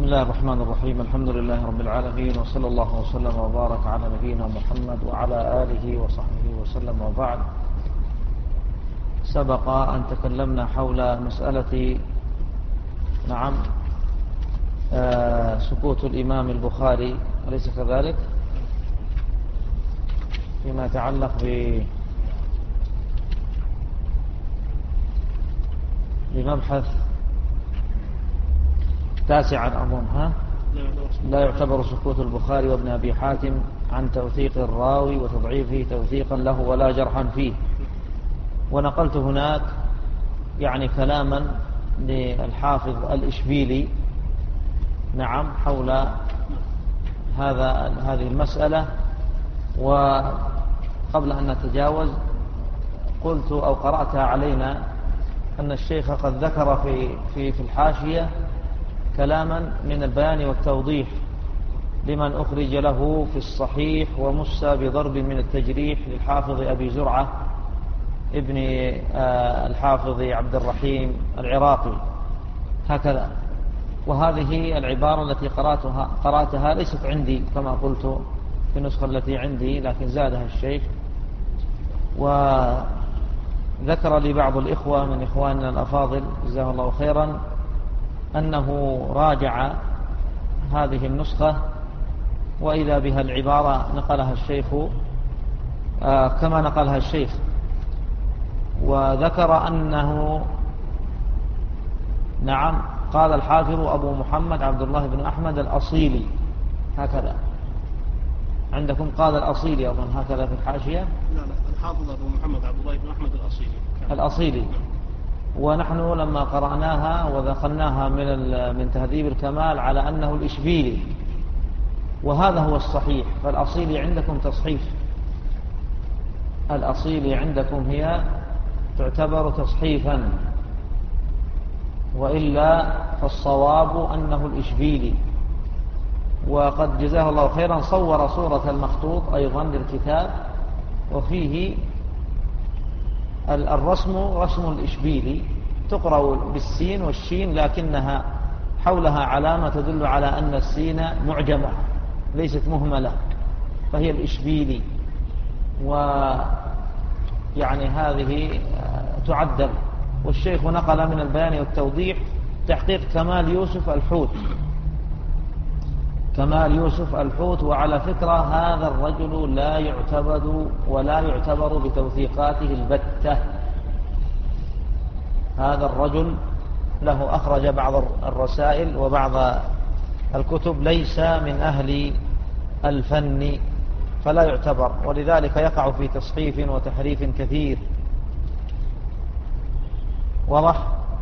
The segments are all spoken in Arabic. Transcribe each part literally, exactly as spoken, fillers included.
بسم الله الرحمن الرحيم. الحمد لله رب العالمين، وصلى الله وسلم وبارك على نبينا محمد وعلى آله وصحبه وسلم، وبعد. سبق أن تكلمنا حول مسألة نعم آه سكوت الإمام البخاري، أليس كذلك؟ فيما يتعلق ب بمبحث تاسعا أظن، ها؟ لا يعتبر سكوت البخاري وابن أبي حاتم عن توثيق الراوي وتضعيفه توثيقا له ولا جرحا فيه. ونقلت هناك يعني كلاما للحافظ الإشبيلي نعم حول هذا هذه المسألة. وقبل أن نتجاوز قلت أو قرأتها علينا أن الشيخ قد ذكر في في في الحاشية كلاما من البيان والتوضيح لمن أخرج له في الصحيح ومسى بضرب من التجريح للحافظ أبي زرعة ابن الحافظ عبد الرحيم العراقي، هكذا. وهذه العبارة التي قرأتها, قرأتها ليست عندي كما قلت في النسخة التي عندي، لكن زادها الشيخ. وذكر لي بعض الإخوة من إخواننا الأفاضل جزاه الله خيرا أنه راجع هذه النسخة وإذا بها العبارة نقلها الشيخ آه كما نقلها الشيخ. وذكر أنه نعم قال الحافظ أبو محمد عبد الله بن أحمد الأصيلي، هكذا عندكم قال الأصيلي أظن هكذا في الحاشية. لا لا الحافظ أبو محمد عبد الله بن أحمد الأصيلي الأصيلي. ونحن لما قرأناها ودخلناها من من تهذيب الكمال على أنه الإشبيلي، وهذا هو الصحيح. فالأصيلي عندكم تصحيف، الأصيلي عندكم هي تعتبر تصحيفا، وإلا فالصواب أنه الإشبيلي. وقد جزاه الله خيرا صور صورة المخطوط أيضا للكتاب، وفيه الرسم رسم الإشبيلي، تقرأ بالسين والشين لكنها حولها علامة تدل على أن السين معجمة ليست مهملة، فهي الإشبيلي. ويعني هذه تعدل. والشيخ نقل من البيان والتوضيح تحقيق كمال يوسف الحوت، كمال يوسف الحوت. وعلى فكرة هذا الرجل لا يعتبر ولا يعتبر بتوثيقاته البتة. هذا الرجل له أخرج بعض الرسائل وبعض الكتب، ليس من أهل الفن فلا يعتبر، ولذلك يقع في تصحيف وتحريف كثير، واضح؟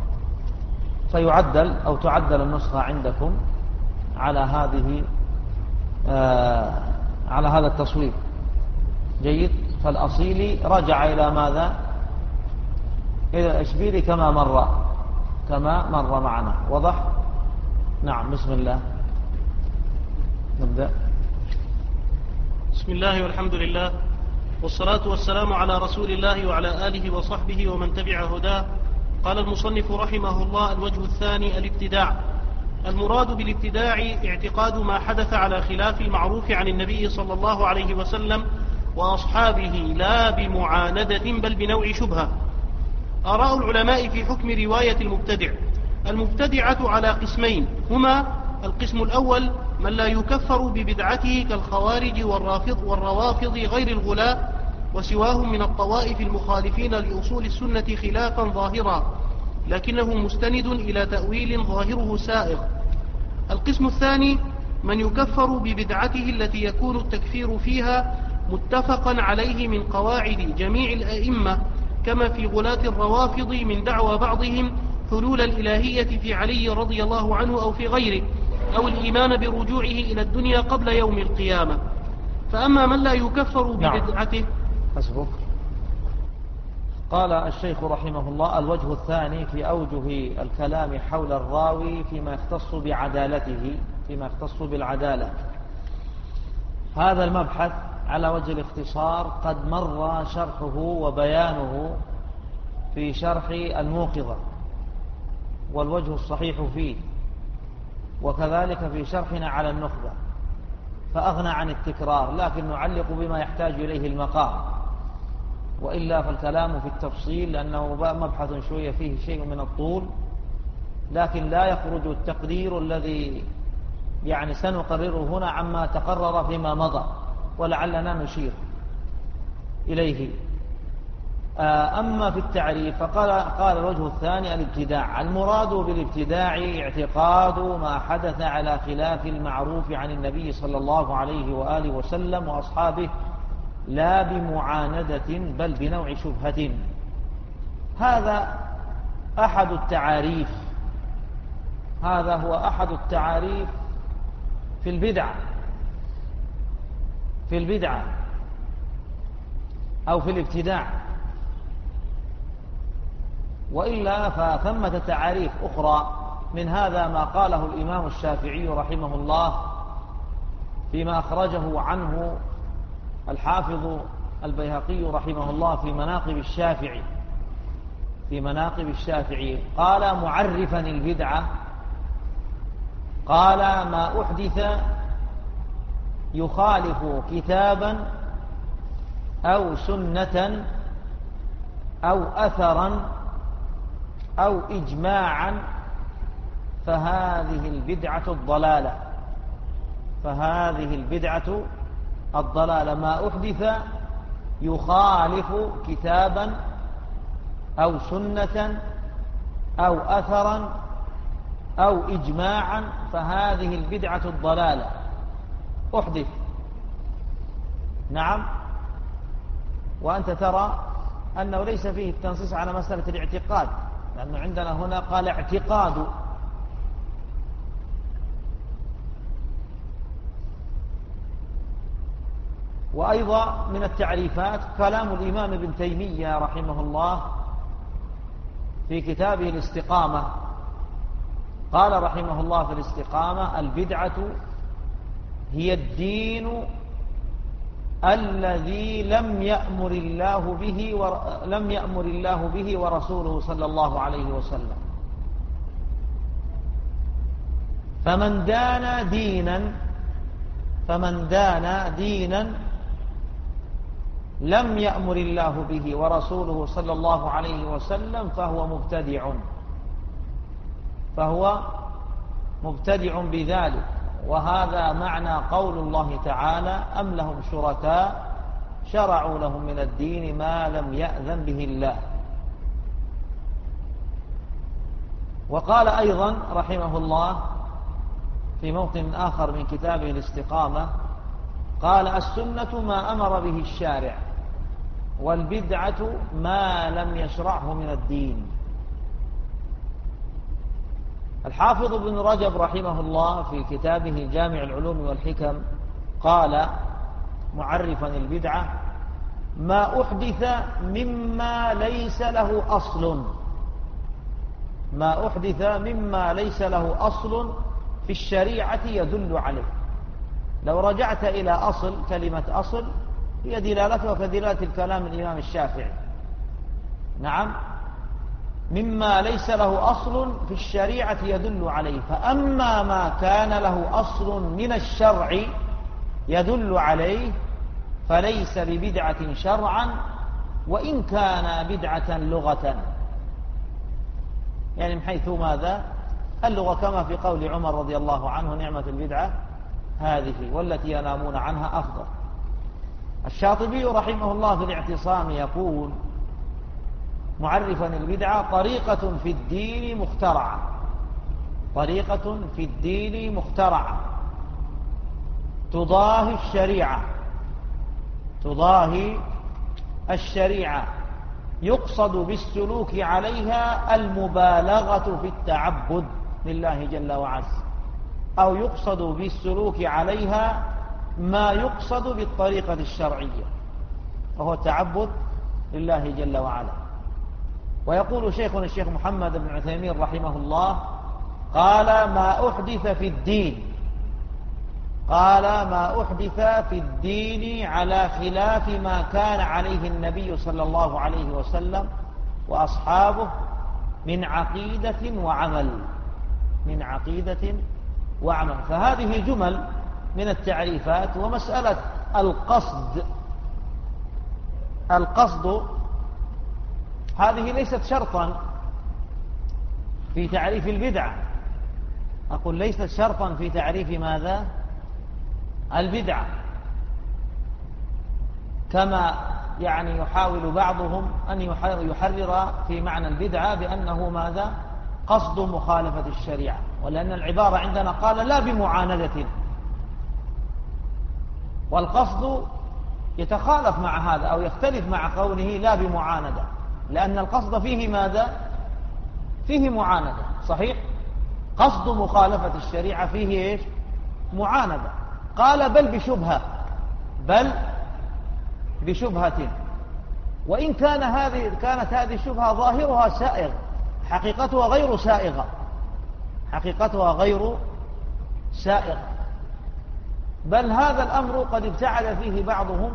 فيعدل أو تعدل النسخة عندكم على هذه آه على هذا التصوير. جيد. فالأصيلي رجع إلى ماذا؟ إلى الإشبيلي كما مر كما مر معنا. واضح؟ نعم. بسم الله نبدأ. بسم الله والحمد لله والصلاة والسلام على رسول الله وعلى آله وصحبه ومن تبع هداه. قال المصنف رحمه الله: الوجه الثاني الابتداع. المراد بالابتداع اعتقاد ما حدث على خلاف المعروف عن النبي صلى الله عليه وسلم وأصحابه، لا بمعاندة بل بنوع شبهة. آراء العلماء في حكم رواية المبتدع: المبتدعة على قسمين، هما: القسم الأول من لا يكفر ببدعته كالخوارج والرافض والروافض غير الغلاة وسواهم من الطوائف المخالفين لأصول السنة خلافا ظاهرا، لكنه مستند إلى تأويل ظاهره سائغ. القسم الثاني من يكفر ببدعته التي يكون التكفير فيها متفقا عليه من قواعد جميع الأئمة، كما في غلاة الروافض من دعوى بعضهم حلول الإلهية في علي رضي الله عنه أو في غيره، أو الإيمان برجوعه إلى الدنيا قبل يوم القيامة. فأما من لا يكفر ببدعته. حسبك. قال الشيخ رحمه الله: الوجه الثاني في أوجه الكلام حول الراوي فيما يختص بعدالته، فيما يختص بالعدالة. هذا المبحث على وجه الاختصار قد مر شرحه وبيانه في شرح الموقظة، والوجه الصحيح فيه وكذلك في شرحنا على النخبة، فأغنى عن التكرار، لكن نعلق بما يحتاج إليه المقام، وإلا فالكلام في التفصيل لأنه مبحث شوية فيه شيء من الطول، لكن لا يخرج التقرير الذي يعني سنقرره هنا عما تقرر فيما مضى، ولعلنا نشير إليه. أما في التعريف فقال قال الوجه الثاني الابتداع. المراد بالابتداع اعتقاد ما حدث على خلاف المعروف عن النبي صلى الله عليه وآله وسلم وأصحابه، لا بمعاندة بل بنوع شبهة. هذا أحد التعاريف، هذا هو أحد التعاريف في البدعة، في البدعة أو في الابتداع. وإلا فثمة تعاريف أخرى من هذا ما قاله الإمام الشافعي رحمه الله فيما أخرجه عنه الحافظ البيهقي رحمه الله في مناقب الشافعي، في مناقب الشافعي قال معرفا البدعة، قال ما أحدث يخالف كتابا أو سنة أو أثرا أو إجماعا فهذه البدعة الضلالة، فهذه البدعة الضلالة. ما أحدث يخالف كتابا أو سنة أو أثرا أو إجماعا فهذه البدعة الضلالة. أحدث، نعم، وأنت ترى أنه ليس فيه التنصيص على مسألة الاعتقاد، لأنه عندنا هنا قال اعتقاد. وأيضا من التعريفات كلام الإمام ابن تيمية رحمه الله في كتابه الاستقامة، قال رحمه الله في الاستقامة: البدعة هي الدين الذي لم يأمر الله به ور... لم يأمر الله به ورسوله صلى الله عليه وسلم. فمن دان دينا فمن دان دينا لم يأمر الله به ورسوله صلى الله عليه وسلم فهو مبتدع، فهو مبتدع بذلك. وهذا معنى قول الله تعالى: أم لهم شركاء شرعوا لهم من الدين ما لم يأذن به الله. وقال أيضا رحمه الله في موطن آخر من كتابه الاستقامة، قال: السنة ما أمر به الشارع، والبدعة ما لم يشرعه من الدين. الحافظ ابن رجب رحمه الله في كتابه جامع العلوم والحكم قال معرفا البدعة: ما أحدث مما ليس له أصل، ما أحدث مما ليس له أصل في الشريعة يدل عليه. لو رجعت إلى أصل، كلمة أصل هي دلالتها كدلالة الكلام الإمام الشافعي، نعم، مما ليس له أصل في الشريعة يدل عليه. فأما ما كان له أصل من الشرع يدل عليه فليس ببدعة شرعا وإن كان بدعة لغة. يعني من حيث ماذا؟ اللغة، كما في قول عمر رضي الله عنه: نعمة البدعة هذه والتي ينامون عنها أفضل. الشاطبي رحمه الله في الاعتصام يقول معرفا البدعة: طريقة في الدين مخترعة، طريقة في الدين مخترعة تضاهي الشريعة، تضاهي الشريعة، يقصد بالسلوك عليها المبالغة في التعبد لله جل وعز، أو يقصد بالسلوك عليها ما يقصد بالطريقة الشرعية، وهو التعبد لله جل وعلا. ويقول شيخنا الشيخ محمد بن عثيمين رحمه الله: قال ما أحدث في الدين، قال ما أحدث في الدين على خلاف ما كان عليه النبي صلى الله عليه وسلم وأصحابه من عقيدة وعمل، من عقيدة وعمل. فهذه جمل من التعريفات. ومسألة القصد القصد هذه ليست شرطا في تعريف البدعة. أقول ليست شرطا في تعريف ماذا؟ البدعة، كما يعني يحاول بعضهم أن يحرر في معنى البدعة بأنه ماذا؟ قصد مخالفة الشريعة. ولأن العبارة عندنا قال لا بمعاندة، والقصد يتخالف مع هذا أو يختلف مع قوله لا بمعاندة، لأن القصد فيه ماذا؟ فيه معاندة. صحيح؟ قصد مخالفة الشريعة فيه إيش؟ معاندة. قال بل بشبهة، بل بشبهة، وإن كان هذه كانت هذه الشبهة ظاهرها سائغ، حقيقتها غير سائغة، حقيقتها غير سائغة. بل هذا الأمر قد ابتعد فيه بعضهم،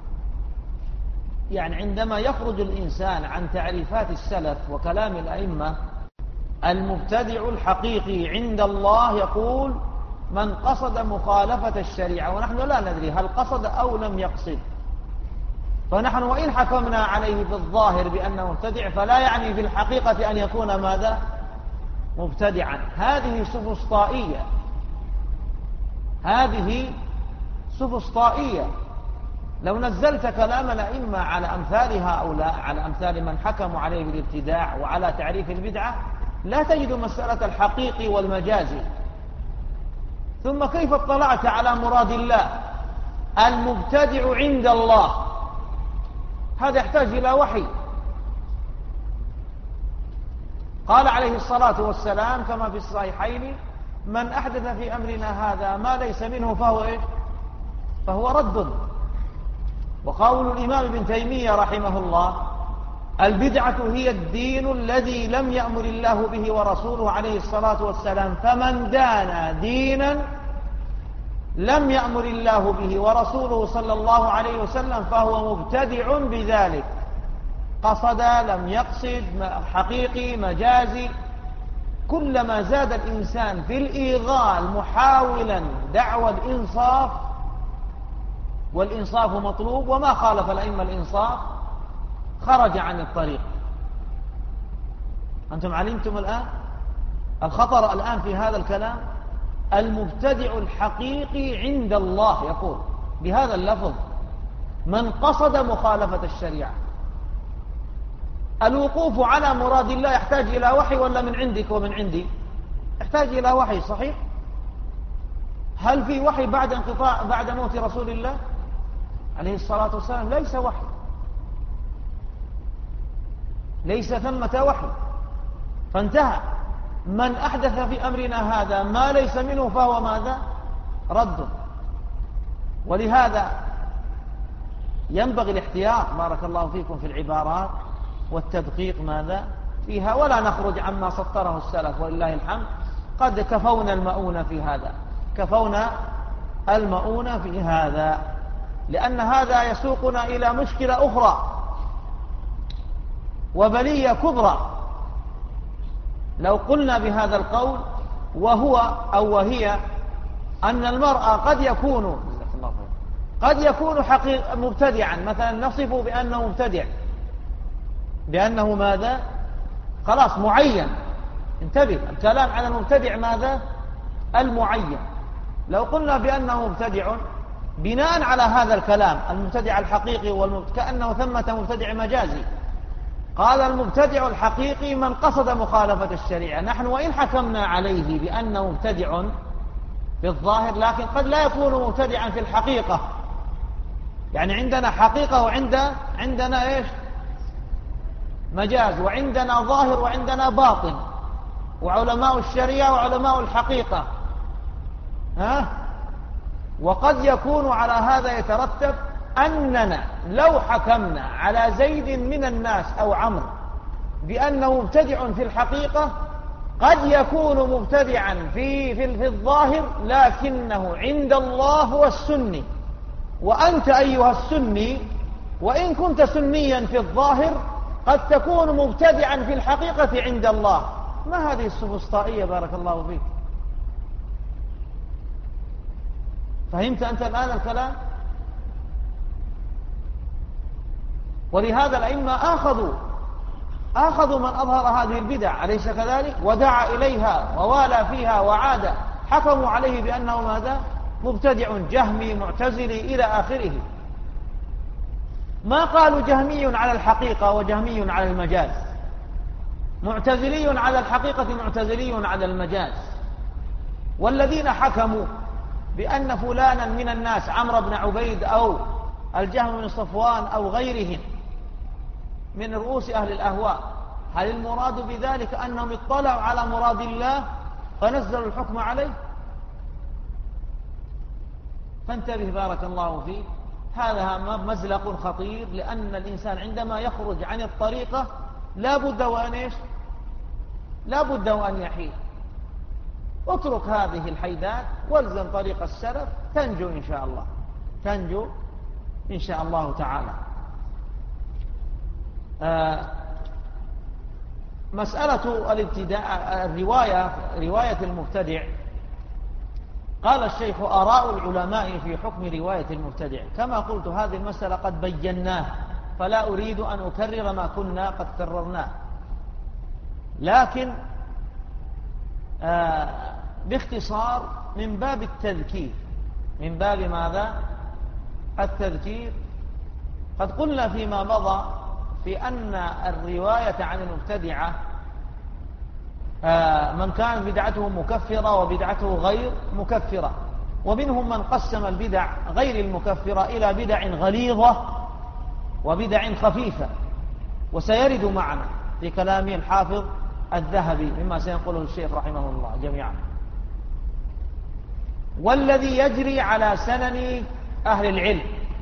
يعني عندما يخرج الإنسان عن تعريفات السلف وكلام الأئمة. المبتدع الحقيقي عند الله يقول من قصد مخالفة الشريعة، ونحن لا ندري هل قصد أو لم يقصد. فنحن وإن حكمنا عليه بالظاهر بأنه مبتدع فلا يعني في الحقيقة أن يكون ماذا؟ مبتدعا. هذه سفسطائية، هذه سفسطائية. لو نزلت كلام الأئمة على أمثال هؤلاء، على أمثال من حكموا عليه بالابتداع وعلى تعريف البدعة، لا تجد مسألة الحقيقي والمجازي. ثم كيف اطلعت على مراد الله؟ المبتدع عند الله، هذا يحتاج إلى وحي. قال عليه الصلاة والسلام كما في الصحيحين من أحدث في أمرنا هذا ما ليس منه فهو إيه؟ فهو رد. وقول الإمام ابن تيمية رحمه الله البدعة هي الدين الذي لم يأمر الله به ورسوله عليه الصلاة والسلام، فمن دان دينا لم يأمر الله به ورسوله صلى الله عليه وسلم فهو مبتدع بذلك. قصد، لم يقصد، حقيقي، مجازي، كلما زاد الإنسان في الإيغال محاولا دعوى الإنصاف، والإنصاف مطلوب وما خالف الأئمة الإنصاف، خرج عن الطريق. أنتم علمتم الآن الخطر الآن في هذا الكلام. المبتدع الحقيقي عند الله يقول بهذا اللفظ من قصد مخالفة الشريعة. الوقوف على مراد الله يحتاج إلى وحي ولا من عندك ومن عندي؟ يحتاج إلى وحي. صحيح؟ هل في وحي بعد انقطاع بعد موت رسول الله عليه الصلاة والسلام؟ ليس وحي، ليس ثمة وحي، فانتهى. من أحدث في أمرنا هذا ما ليس منه فهو ماذا؟ رد. ولهذا ينبغي الاحتياط بارك الله فيكم في العبارات والتدقيق ماذا فيها، ولا نخرج عما سطره السلف ولله الحمد. قد كفونا المؤونة في هذا، كفونا المؤونة في هذا، لأن هذا يسوقنا إلى مشكلة أخرى وبلية كبرى لو قلنا بهذا القول، وهو أو وهي أن المرأة قد يكون قد يكون حقيقة مبتدعا، مثلا نصفه بأنه مبتدع، بأنه ماذا؟ خلاص معين. انتبه، الكلام على المبتدع ماذا؟ المعين. لو قلنا بأنه مبتدع بناء على هذا الكلام المبتدع الحقيقي والمبتدع كأنه ثمة مبتدع مجازي. قال المبتدع الحقيقي من قصد مخالفة الشريعة. نحن وإن حكمنا عليه بأنه مبتدع في الظاهر لكن قد لا يكون مبتدعا في الحقيقة. يعني عندنا حقيقة وعند عندنا إيش؟ مجاز، وعندنا ظاهر وعندنا باطن، وعلماء الشريعة وعلماء الحقيقة. ها؟ وقد يكون على هذا يترتب أننا لو حكمنا على زيد من الناس أو عمرو بأنه مبتدع في الحقيقة قد يكون مبتدعا في, في, في الظاهر، لكنه عند الله هو السني. وأنت أيها السني وإن كنت سنيا في الظاهر قد تكون مبتدعا في الحقيقة عند الله. ما هذه السفسطائية بارك الله فيك؟ فهمت أنت الآن الكلام؟ ولهذا الأئمة آخذوا آخذوا من أظهر هذه البدع، أليس كذلك؟ ودعا إليها ووالى فيها وعاد، حكموا عليه بأنه ماذا؟ مبتدع جهمي معتزلي إلى آخره. ما قالوا جهمي على الحقيقة وجهمي على المجاز، معتزلي على الحقيقة معتزلي على المجاز. والذين حكموا بأن فلانا من الناس عمرو بن عبيد أو الجهم بن صفوان أو غيرهم من رؤوس أهل الأهواء، هل المراد بذلك أنهم اطلعوا على مراد الله فنزلوا الحكم عليه؟ فانتبه بارك الله فيك، هذا مزلق خطير، لأن الإنسان عندما يخرج عن الطريقة لا بد وأن إيش؟ لا بد وأن يحيد. اترك هذه الحيدات والزم طريق السلف تنجو إن شاء الله، تنجو إن شاء الله تعالى. آه مسألة الابتداء الرواية رواية المبتدع، قال الشيخ آراء العلماء في حكم رواية المبتدع. كما قلت هذه المسألة قد بيناها، فلا أريد أن أكرر ما كنا قد كررناه، لكن آه باختصار من باب التذكير، من باب ماذا؟ التذكير. قد قلنا فيما مضى في أن الرواية عن المبتدعة آه من كانت بدعته مكفرة وبدعته غير مكفرة، ومنهم من قسم البدع غير المكفرة إلى بدع غليظة وبدع خفيفة، وسيرد معنا في كلام الحافظ الذهبي مما سينقله الشيخ رحمه الله جميعا. والذي يجري على سنن أهل العلم،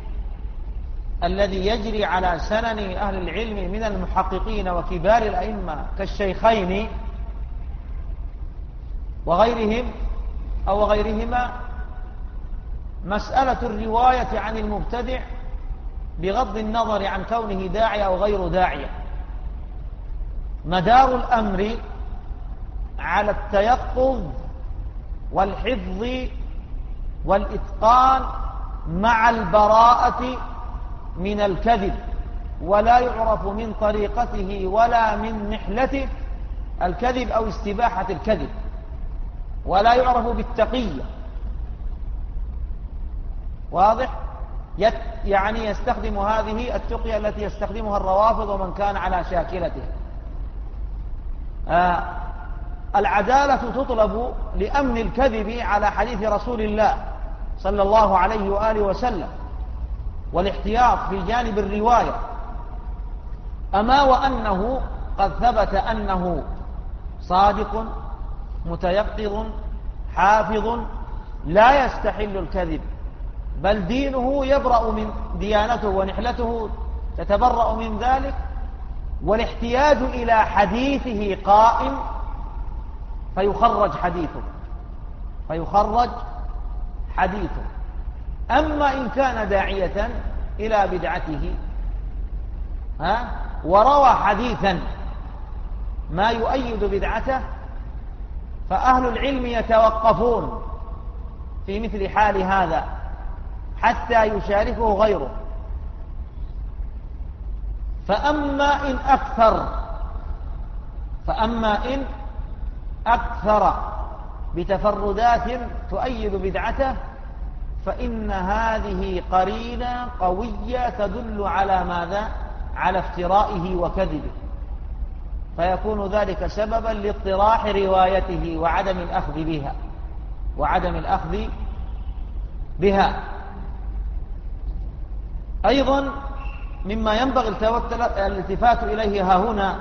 الذي يجري على سنن أهل العلم من المحققين وكبار الأئمة كالشيخين وغيرهم أو غيرهما، مسألة الرواية عن المبتدع بغض النظر عن كونه داعية أو غير داعية، مدار الأمر على التيقظ والحفظ والإتقان مع البراءة من الكذب، ولا يعرف من طريقته ولا من محلته الكذب أو استباحة الكذب، ولا يعرف بالتقية. واضح؟ يعني يستخدم هذه التقية التي يستخدمها الروافض ومن كان على شاكلته. آه العدالة تطلب لأمن الكذب على حديث رسول الله صلى الله عليه وآله وسلم، والاحتياط في جانب الرواية. أما وأنه قد ثبت أنه صادق متيقظ حافظ لا يستحل الكذب، بل دينه يبرأ من ديانته ونحلته تتبرأ من ذلك، والاحتياج إلى حديثه قائم فيخرج حديثه فيخرج حديثه. أما إن كان داعية إلى بدعته ها وروى حديثا ما يؤيد بدعته، فأهل العلم يتوقفون في مثل حال هذا حتى يشاركه غيره. فأما إن أكثر فأما إن أكثر بتفردات تؤيد بدعته، فإن هذه قرينة قوية تدل على ماذا؟ على افترائه وكذبه، فيكون ذلك سببا لاضطراح روايته وعدم الأخذ بها وعدم الأخذ بها. أيضا مما ينبغي الالتفات إليه ها هنا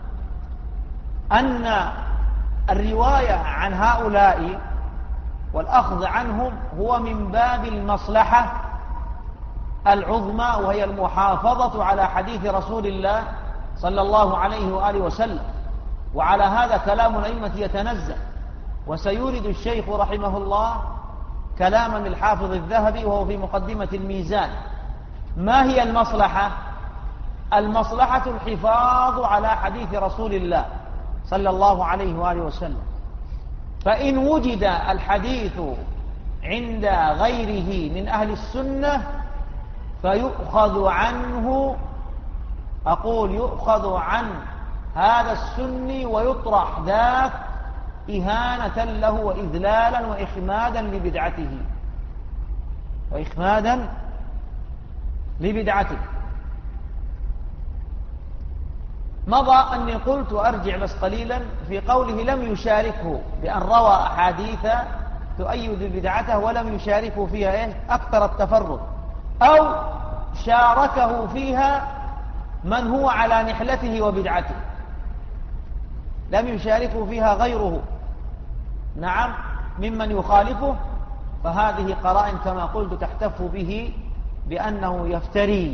أن الرواية عن هؤلاء والأخذ عنهم هو من باب المصلحة العظمى، وهي المحافظة على حديث رسول الله صلى الله عليه وآله وسلم. وعلى هذا كلام الأئمة يتنزل، وسيورد الشيخ رحمه الله كلاما للحافظ الذهبي وهو في مقدمة الميزان. ما هي المصلحة؟ المصلحة الحفاظ على حديث رسول الله صلى الله عليه وآله وسلم. فإن وجد الحديث عند غيره من أهل السنة فيؤخذ عنه، أقول يؤخذ عن هذا السني ويطرح ذاك إهانة له وإذلالا وإخمادا لبدعته وإخمادا لبدعته. مضى أني قلت وأرجع بس قليلا في قوله لم يشاركه بأن روى أحاديث تؤيد بدعته ولم يشاركه فيها إيه؟ أكثر التفرد، أو شاركه فيها من هو على نحلته وبدعته، لم يشاركه فيها غيره نعم ممن يخالفه، فهذه قرائن كما قلت تحتف به بأنه يفتري.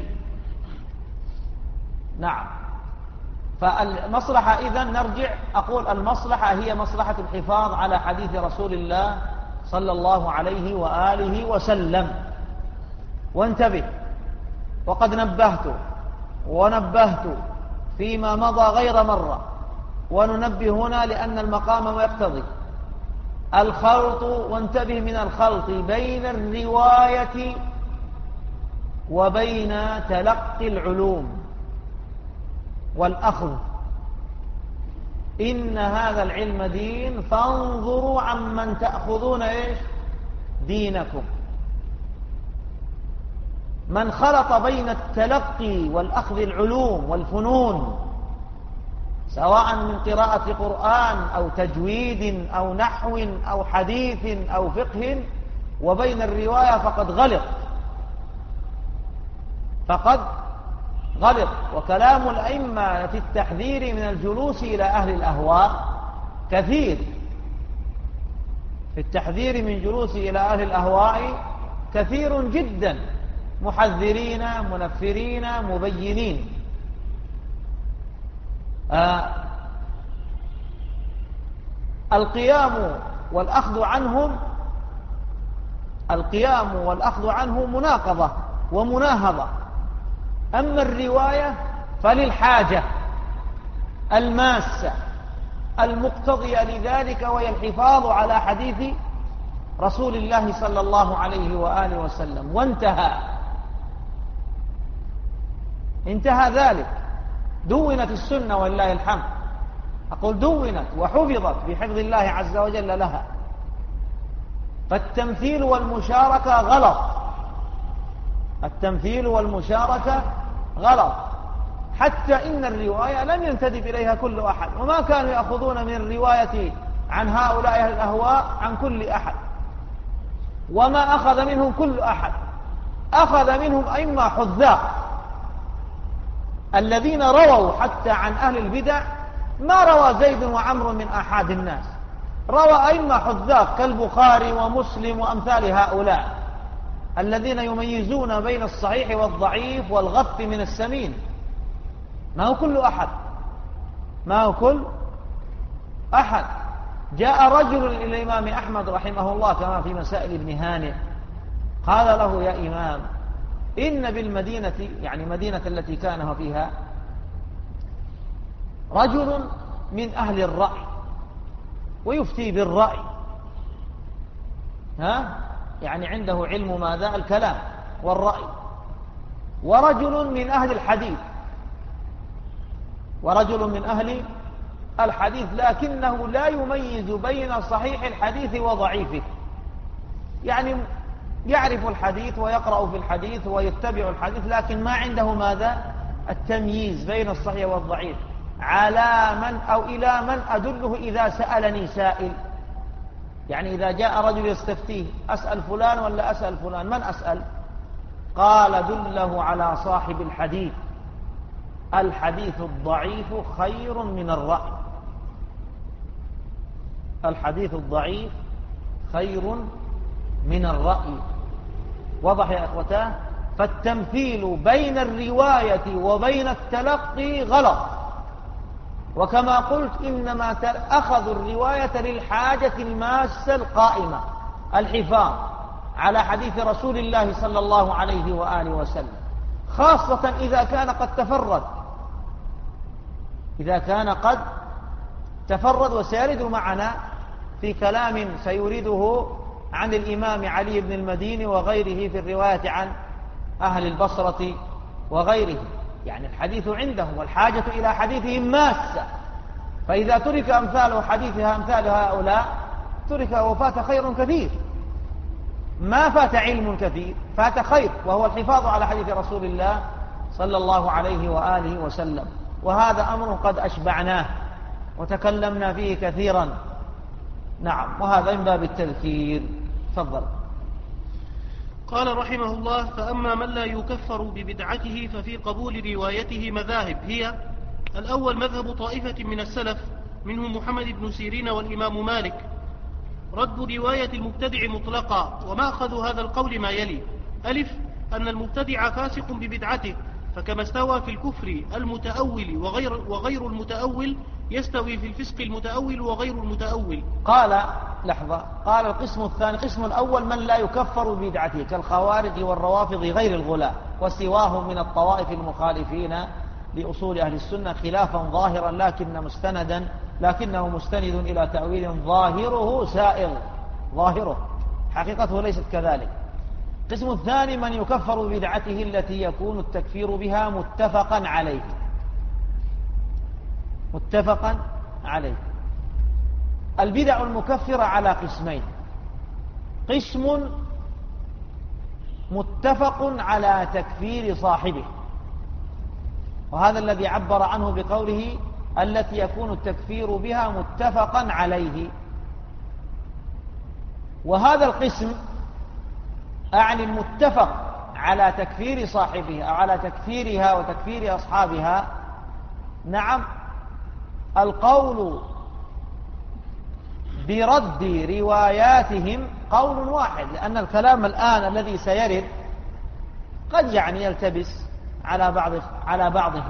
نعم. فالمصلحة إذن نرجع أقول المصلحة هي مصلحة الحفاظ على حديث رسول الله صلى الله عليه وآله وسلم. وانتبه، وقد نبهت ونبهت فيما مضى غير مرة، وننبه هنا لأن المقام ما يقتضي الخلط، وانتبه من الخلط بين الرواية وبين تلقي العلوم والأخذ. إن هذا العلم دين فانظروا عمن تأخذون إيش دينكم. من خلط بين التلقي والأخذ العلوم والفنون سواء من قراءة قرآن أو تجويد أو نحو أو حديث أو فقه وبين الرواية فقد غلط فقد غلط. وكلام الأئمة في التحذير من الجلوس إلى أهل الأهواء كثير، في التحذير من جلوس إلى أهل الأهواء كثير جدا، محذرين منفرين مبينين. آه القيام والأخذ عنهم القيام والأخذ عنه مناقضة ومناهضة. أما الرواية فللحاجة الماسة المقتضية لذلك، وهي الحفاظ على حديث رسول الله صلى الله عليه وآله وسلم. وانتهى انتهى ذلك. دونت السنة ولله الحمد، أقول دونت وحفظت بحفظ الله عز وجل لها. فالتمثيل والمشاركة غلط، التمثيل والمشاركة غلط، حتى إن الرواية لم ينتدب إليها كل أحد، وما كانوا يأخذون من الرواية عن هؤلاء أهل الأهواء عن كل أحد، وما أخذ منهم كل أحد، أخذ منهم أئمة حذاق الذين رووا حتى عن أهل البدع ما روى زيد وعمر من أحد الناس، روى أئمة حذاق كالبخاري ومسلم وأمثال هؤلاء الذين يميزون بين الصحيح والضعيف والغث من السمين. ما هو كل أحد ما هو كل أحد. جاء رجل إلى الإمام أحمد رحمه الله كما في مسائل ابن هانئ، قال له يا إمام إن بالمدينة، يعني مدينة التي كان فيها، رجل من أهل الرأي ويفتي بالرأي، ها يعني عنده علم ماذا الكلام والرأي، ورجل من أهل الحديث ورجل من أهل الحديث لكنه لا يميز بين صحيح الحديث وضعيفه، يعني يعرف الحديث ويقرأ في الحديث ويتبع الحديث، لكن ما عنده ماذا التمييز بين الصحيح والضعيف. على من أو إلى من أدله إذا سألني سائل؟ يعني إذا جاء رجل يستفتيه أسأل فلان ولا أسأل فلان؟ من أسأل؟ قال دله على صاحب الحديث، الحديث الضعيف خير من الرأي، الحديث الضعيف خير من الرأي. وضح يا أخوتاه؟ فالتمثيل بين الرواية وبين التلقي غلط، وكما قلت إنما أخذوا الرواية للحاجة الماسة القائمة، الحفاظ على حديث رسول الله صلى الله عليه وآله وسلم، خاصة إذا كان قد تفرد إذا كان قد تفرد وسيرد معنا في كلام سيريده عن الإمام علي بن المديني وغيره في الرواية عن أهل البصرة وغيره، يعني الحديث عندهم والحاجة إلى حديثهم ماسة، فإذا ترك أمثال حديثها أمثال هؤلاء ترك وفات خير كثير، ما فات علم كثير، فات خير، وهو الحفاظ على حديث رسول الله صلى الله عليه وآله وسلم. وهذا أمر قد أشبعناه وتكلمنا فيه كثيرا. نعم، وهذا من باب التذكير. تفضل. قال رحمه الله: فأما من لا يكفر ببدعته ففي قبول روايته مذاهب، هي: الأول مذهب طائفة من السلف منهم محمد بن سيرين والإمام مالك، رد رواية المبتدع مطلقا، ومأخذ هذا القول ما يلي: ألف، أن المبتدع فاسق ببدعته، فكما استوى في الكفر المتأول وغير, وغير المتأول يستوي في الفسق المتأول وغير المتأول. قال لحظة، قال القسم الثاني، القسم الأول من لا يكفر ببدعته كالخوارج والروافض غير الغلاة وسواهم من الطوائف المخالفين لأصول أهل السنة خلافا ظاهرا لكن مستندا لكنه مستند إلى تأويل ظاهره سائغ، ظاهره حقيقته ليست كذلك. القسم الثاني من يكفر ببدعته التي يكون التكفير بها متفقا عليه، متفقا عليه. البدع المكفرة على قسمين: قسم متفق على تكفير صاحبه، وهذا الذي عبر عنه بقوله التي يكون التكفير بها متفقا عليه. وهذا القسم أعني المتفق على تكفير صاحبه أو على تكفيرها وتكفير أصحابها. نعم، القول برد رواياتهم قول واحد، لأن الكلام الآن الذي سيرد قد يعني يلتبس على بعض على بعضهم.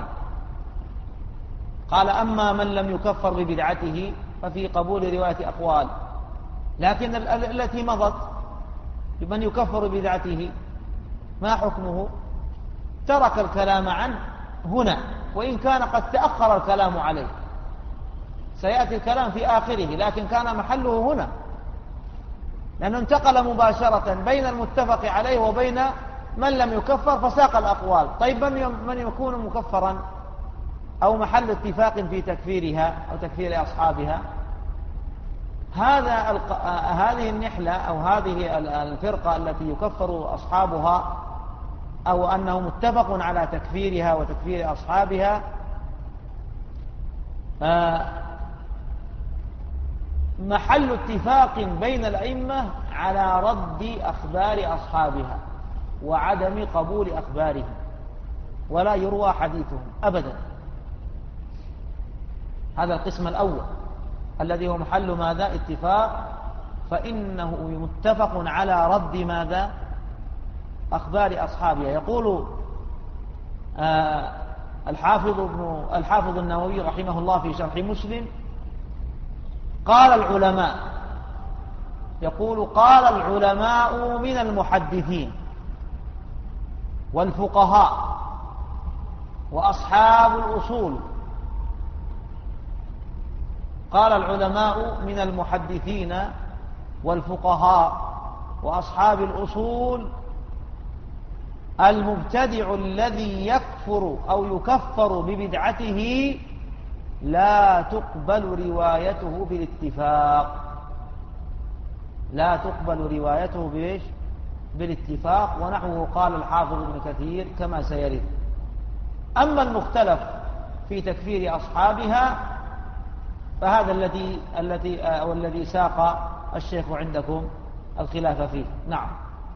قال: أما من لم يكفر ببدعته ففي قبول رواية أقوال، لكن التي مضت بمن يكفر ببدعته ما حكمه؟ ترك الكلام عنه هنا، وإن كان قد تأخر الكلام عليه، سيأتي الكلام في آخره، لكن كان محله هنا، لأنه انتقل مباشرة بين المتفق عليه وبين من لم يكفر فساق الأقوال. طيب من يكون مكفرا أو محل اتفاق في تكفيرها أو تكفير أصحابها؟ هذا الق... هذه النحلة أو هذه الفرقة التي يكفر أصحابها أو أنه متفق على تكفيرها وتكفير أصحابها محل اتفاق بين الأئمة على رد أخبار أصحابها وعدم قبول أخبارهم، ولا يروى حديثهم أبدا. هذا القسم الأول الذي هو محل ماذا؟ اتفاق، فإنه متفق على رد ماذا؟ أخبار أصحابها. يقول آه الحافظ ابن الحافظ النووي رحمه الله في شرح مسلم: قال العلماء، يقول قال العلماء من المحدثين والفقهاء وأصحاب الأصول. قال العلماء من المحدثين والفقهاء وأصحاب الأصول: المبتدع الذي يكفر أو يكفر ببدعته لا تقبل روايته بالاتفاق، لا تقبل روايته بإيش؟ بالاتفاق. ونحوه قال الحافظ ابن كثير كما سيرد. أما المختلف في تكفير أصحابها فهذا الذي الذي أو الذي ساق الشيخ عندكم الخلاف فيه. نعم.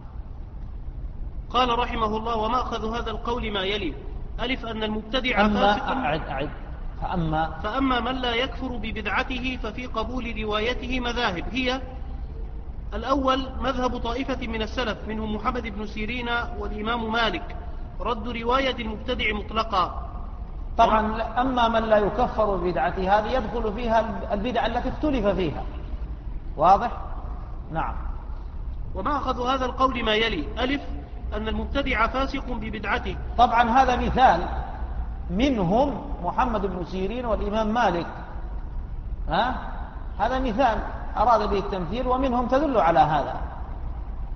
قال رحمه الله: ومأخذ هذا القول ما يلي: ألف، أن المبتدع فاسق. أعد أعد فأما فأما من لا يكفر ببدعته ففي قبول روايته مذاهب، هي: الأول مذهب طائفة من السلف منهم محمد بن سيرين والإمام مالك، رد رواية المبتدع مطلقا. طبعا أما من لا يكفر ببدعته هذه يدخل فيها البدع التي اختلف فيها. واضح؟ نعم. ومأخذ هذا القول ما يلي: ألف، أن المبتدع فاسق ببدعته. طبعا هذا مثال، منهم محمد بن سيرين والإمام مالك، ها؟ هذا مثال أراد به التمثيل، ومنهم تدل على هذا.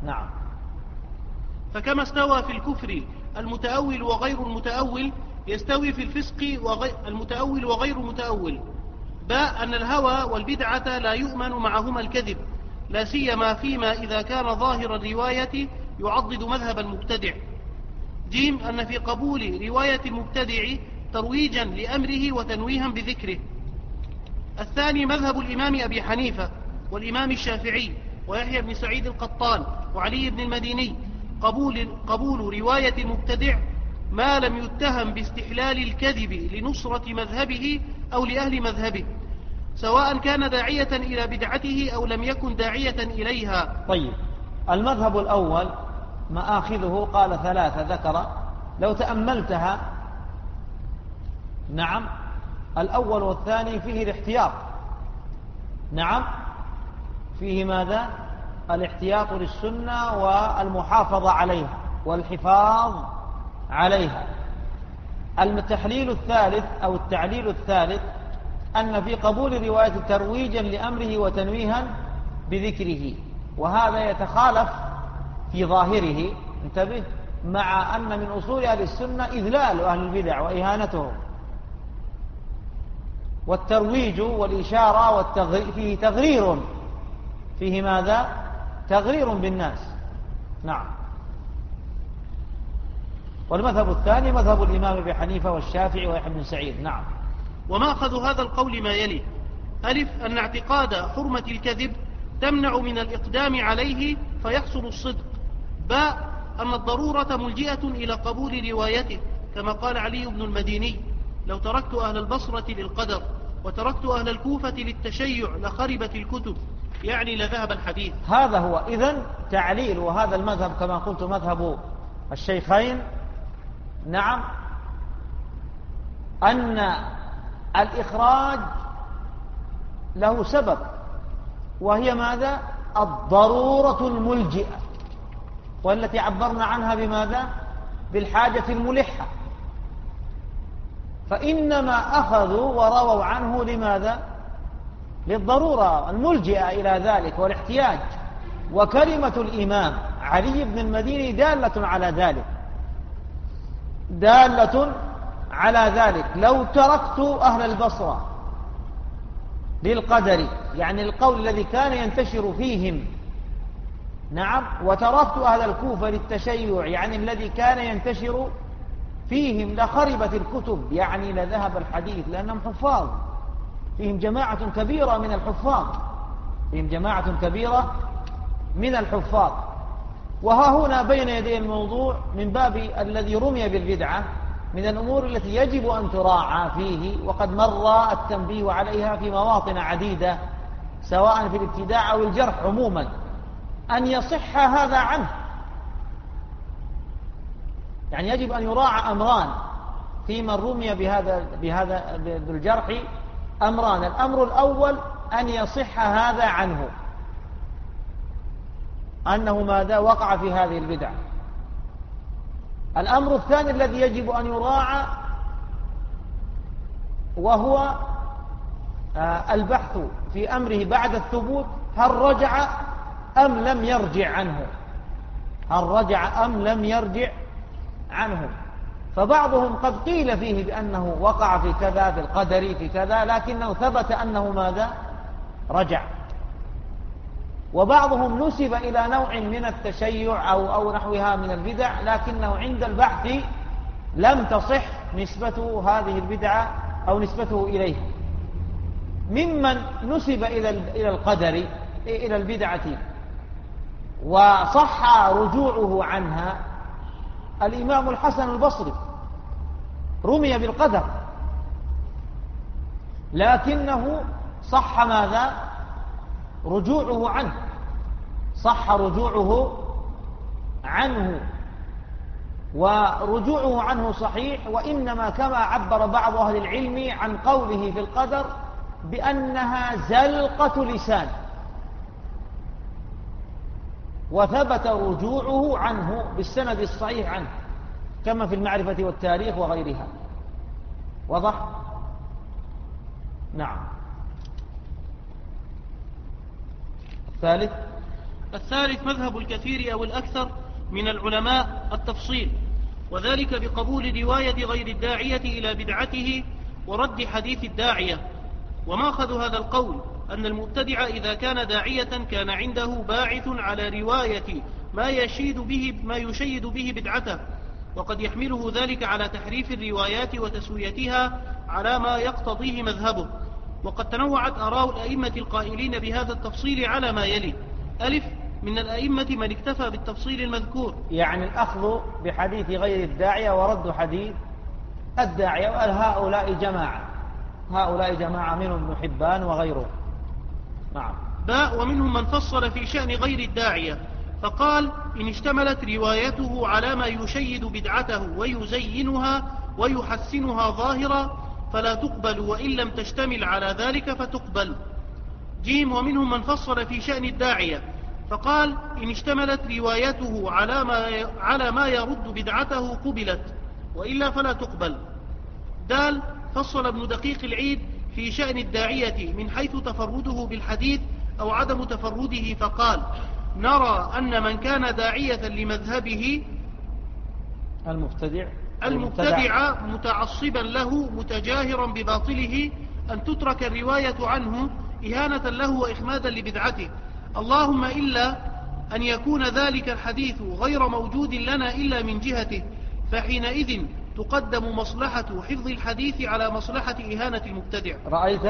نعم. فكما استوى في الكفر المتأول وغير المتأول يستوي في الفسق وغير المتأول وغير متأول. باء أن الهوى والبدعة لا يؤمن معهما الكذب، لا سيما فيما إذا كان ظاهر الرواية يعضد مذهب المبتدع. جيم أن في قبول رواية المبتدع ترويجا لأمره وتنويها بذكره. الثاني مذهب الإمام أبي حنيفة والإمام الشافعي ويحيى بن سعيد القطان وعلي بن المديني قبول, قبول رواية المبتدع ما لم يتهم باستحلال الكذب لنصرة مذهبه أو لأهل مذهبه، سواء كان داعية إلى بدعته أو لم يكن داعية إليها. طيب، المذهب الأول مآخذه قال ثلاثة ذكر، لو تأملتها نعم الأول والثاني فيه الاحتياط. نعم، فيه ماذا؟ الاحتياط للسنة والمحافظة عليها والحفاظ عليها. التحليل الثالث أو التعليل الثالث أن في قبول رواية ترويجا لأمره وتنويها بذكره، وهذا يتخالف في ظاهره، انتبه، مع أن من أصول أهل السنة إذلال أهل البدع وإهانتهم، والترويج والإشارة والتغرير فيه تغرير، فيه ماذا؟ تغرير بالناس. نعم. والمذهب الثاني مذهب الإمام أبي حنيفة والشافعي ويحيى بن سعيد. نعم. ومأخذ هذا القول ما يلي: ألف أن اعتقاد حرمة الكذب تمنع من الإقدام عليه فيحصل الصدق. باء أن الضرورة ملجئة إلى قبول روايته، كما قال علي بن المديني: لو تركت أهل البصرة للقدر وتركت أهل الكوفة للتشيع لخربت الكتب، يعني لذهب الحديث. هذا هو إذن تعليل، وهذا المذهب كما قلت مذهب الشيخين. نعم، أن الإخراج له سبب، وهي ماذا؟ الضرورة الملجئة، والتي عبرنا عنها بماذا؟ بالحاجة الملحة. فإنما أخذوا ورووا عنه لماذا؟ للضرورة الملجئة إلى ذلك والاحتياج. وكلمة الإمام علي بن المديني دالة على ذلك، دالة على ذلك. لو تركت أهل البصرة للقدر، يعني القول الذي كان ينتشر فيهم، نعم، وتركت أهل الكوفة للتشيع، يعني الذي كان ينتشر فيهم، لخربت الكتب، يعني لذهب الحديث، لأنهم حفاظ، فيهم جماعة كبيرة من الحفاظ، فيهم جماعة كبيرة من الحفاظ. وها هنا بين يدي الموضوع من باب الذي رمي بالبدعة من الأمور التي يجب أن تراعى فيه، وقد مر التنبيه عليها في مواطن عديدة، سواء في الابتداع أو الجرح عموما، أن يصح هذا عنه. يعني يجب أن يراعى أمران في من رمي بهذا بهذا بالجرح، أمران: الأمر الأول أن يصح هذا عنه، أنه ماذا؟ وقع في هذه البدع. الأمر الثاني الذي يجب أن يراعى وهو البحث في أمره بعد الثبوت، هل رجع أم لم يرجع عنه، هل رجع أم لم يرجع عنه. فبعضهم قد قيل فيه بأنه وقع في كذا، في القدر، في كذا، لكنه ثبت أنه ماذا؟ رجع. وبعضهم نسب إلى نوع من التشيع أو, أو نحوها من البدع، لكنه عند البحث لم تصح نسبته هذه البدعة أو نسبته إليه. ممن نسب إلى إلى القدر، إلى البدعة، وصح رجوعه عنها الإمام الحسن البصري، رمي بالقدر، لكنه صح ماذا؟ رجوعه عنه، صح رجوعه عنه، ورجوعه عنه صحيح. وإنما كما عبر بعض أهل العلم عن قوله في القدر بأنها زلقة لسان، وثبت رجوعه عنه بالسند الصحيح عنه، كما في المعرفة والتاريخ وغيرها. وضح؟ نعم. الثالث الثالث مذهب الكثير أو الأكثر من العلماء التفصيل، وذلك بقبول رواية غير الداعية إلى بدعته ورد حديث الداعية. وماخذ هذا القول أن المبتدع إذا كان داعية كان عنده باعث على رواية ما يشيد به, ما يشيد به بدعته، وقد يحمله ذلك على تحريف الروايات وتسويتها على ما يقتضيه مذهبه. وقد تنوعت آراء الأئمة القائلين بهذا التفصيل على ما يلي: ألف، من الأئمة من اكتفى بالتفصيل المذكور، يعني الأخذ بحديث غير الداعية ورد حديث الداعية، وقال هؤلاء جماعة هؤلاء جماعة منهم ابن حبان وغيره. نعم. باء، ومنهم من فصل في شأن غير الداعية فقال: إن اشتملت روايته على ما يشيد بدعته ويزينها ويحسنها ظاهرا فلا تقبل، وإن لم تشتمل على ذلك فتقبل. جيم، ومنهم من فصل في شأن الداعية فقال: إن اشتملت روايته على ما على ما يرد بدعته قبلت، وإلا فلا تقبل. دال، فصل ابن دقيق العيد في شأن الداعية من حيث تفرده بالحديث أو عدم تفرده فقال: نرى أن من كان داعية لمذهبه المبتدع المبتدع متعصبا له متجاهرا بباطله أن تترك الرواية عنه إهانة له وإخمادا لبدعته، اللهم إلا أن يكون ذلك الحديث غير موجود لنا إلا من جهته، فحينئذ تقدم مصلحة حفظ الحديث على مصلحة إهانة المبتدع. رأيت؟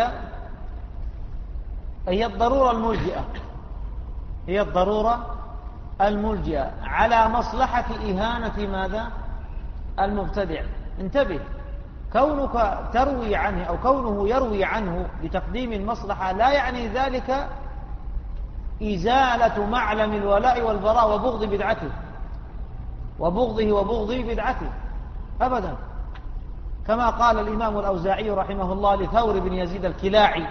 هي الضرورة الملجئة هي الضرورة الملجئة على مصلحة إهانة ماذا؟ المبتدع. انتبه، كونك تروي عنه أو كونه يروي عنه لتقديم المصلحة لا يعني ذلك إزالة معلم الولاء والبراء وبغض بدعته وبغضه وبغض بدعته أبدا، كما قال الإمام الأوزاعي رحمه الله لثور بن يزيد الكلاعي،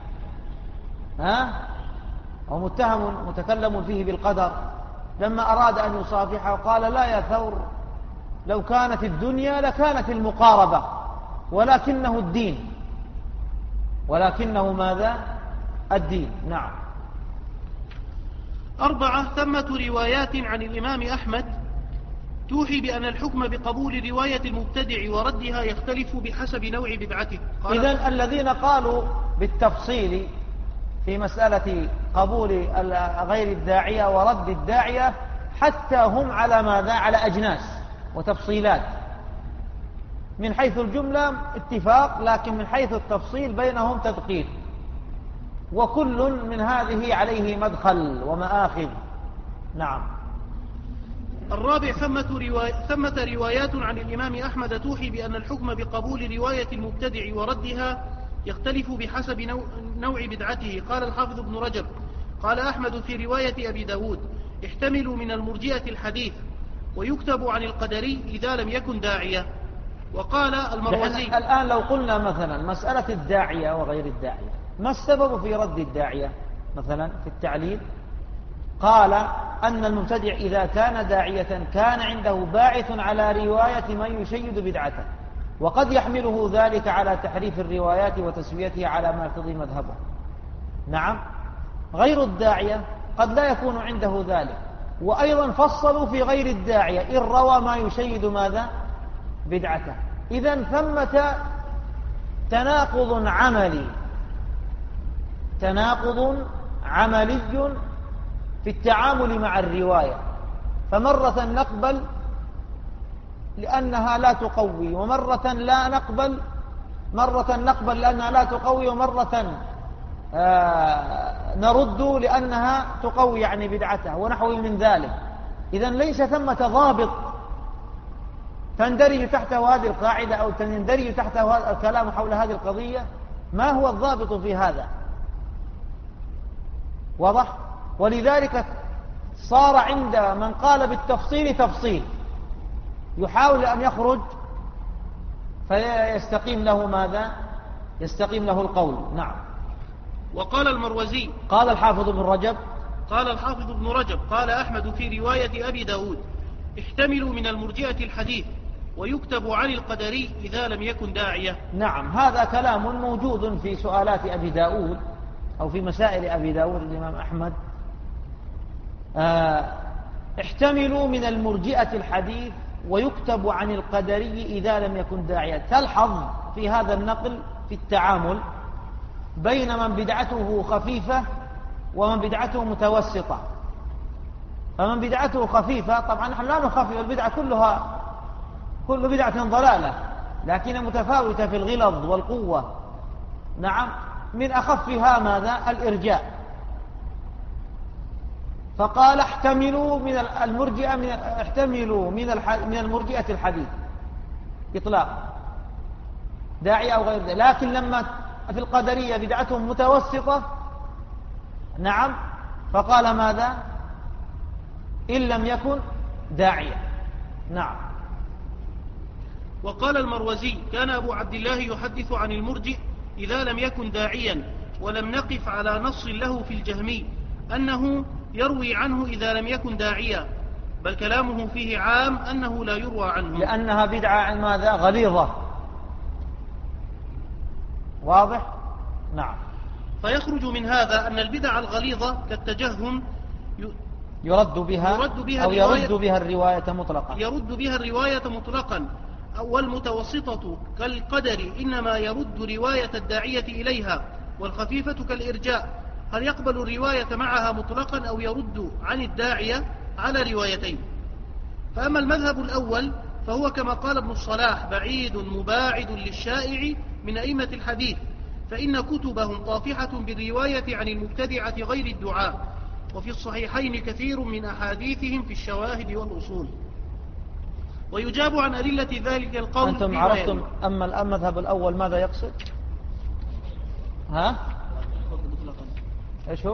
ها هو متهم متكلم فيه بالقدر، لما أراد أن يصافحه قال: لا يا ثور، لو كانت الدنيا لكانت المقاربة، ولكنه الدين ولكنه ماذا؟ الدين. نعم. أربعة، ثمة روايات عن الإمام أحمد توحي بأن الحكم بقبول رواية المبتدع وردها يختلف بحسب نوع بدعته. إذن الذين قالوا بالتفصيل في مسألة قبول غير الداعية ورد الداعية حتى هم على ماذا؟ على أجناس وتفصيلات، من حيث الجملة اتفاق، لكن من حيث التفصيل بينهم تدقيق، وكل من هذه عليه مدخل ومآخذ. نعم. الرابع، ثمة, رواي... ثمة روايات عن الإمام أحمد توحي بأن الحكم بقبول رواية المبتدع وردها يختلف بحسب نوع, نوع بدعته. قال الحافظ ابن رجب: قال أحمد في رواية أبي داود: احتملوا من المرجئة الحديث ويكتب عن القدري إذا لم يكن داعية. وقال المروزي: الآن لو قلنا مثلا مسألة الداعية وغير الداعية، ما السبب في رد الداعية مثلا في التعليل؟ قال أن المبتدع إذا كان داعية كان عنده باعث على رواية من يشيد بدعته، وقد يحمله ذلك على تحريف الروايات وتسويتها على ما يقتضي مذهبه. نعم. غير الداعية قد لا يكون عنده ذلك. وأيضا فصلوا في غير الداعية إن روى ما يشيد ماذا؟ بدعته. إذن ثمة تناقض عملي تناقض عملي في التعامل مع الرواية، فمرة نقبل لأنها لا تقوي، ومرة لا نقبل مرة نقبل لأنها لا تقوي، ومرة آه نرد لأنها تقوي يعني بدعتها ونحو من ذلك. إذن ليس ثمة ضابط تندرج تحته هذه القاعدة أو تندرج تحته الكلام حول هذه القضية. ما هو الضابط في هذا؟ واضح؟ ولذلك صار عند من قال بالتفصيل تفصيل، يحاول أن يخرج فيستقيم له ماذا؟ يستقيم له القول. نعم. وقال المروزي: قال الحافظ ابن رجب قال الحافظ ابن رجب قال أحمد في رواية أبي داود: احتملوا من المرجئة الحديث ويكتب عن القدري إذا لم يكن داعية. نعم، هذا كلام موجود في سؤالات أبي داود أو في مسائل أبي داود الإمام أحمد، آه احتملوا من المرجئة الحديث ويكتب عن القدري إذا لم يكن داعيا. تلحظ في هذا النقل في التعامل بين من بدعته خفيفة ومن بدعته متوسطة. فمن بدعته خفيفة طبعا نحن لا نخفف البدعة كلها، كل بدعة ضلالة، لكن متفاوتة في الغلظ والقوة. نعم، من أخفها ماذا؟ الإرجاء. فقال احتملوا من المرجئة من احتملوا من من المرجئة الحديث إطلاق داعي أو غير ذلك. لكن لما في القدرية بدعتهم متوسطة، نعم، فقال ماذا؟ إن لم يكن داعيا. نعم. وقال المروزي: كان أبو عبد الله يحدث عن المرجئ إذا لم يكن داعيا، ولم نقف على نص له في الجهمي أنه يروي عنه إذا لم يكن داعيا، بل كلامه فيه عام أنه لا يروى عنه، لأنها بدعة ماذا؟ غليظة. واضح؟ نعم. فيخرج من هذا أن البدع الغليظة كالتجهم يرد بها, يرد بها أو يرد بها الرواية مطلقا يرد بها الرواية مطلقا والمتوسطة كالقدر إنما يرد رواية الداعية إليها، والخفيفة كالإرجاء هل يقبل الرواية معها مطلقا أو يرد عن الداعية على روايتين. فأما المذهب الأول فهو كما قال ابن الصلاح بعيد مباعد للشائع من أئمة الحديث، فإن كتبهم طافحة بالرواية عن المبتدعة غير الدعاء، وفي الصحيحين كثير من أحاديثهم في الشواهد والأصول. ويجاب عن أدلة ذلك القول. أنتم عرفتم أما المذهب الأول ماذا يقصد؟ ها؟ إيش هو؟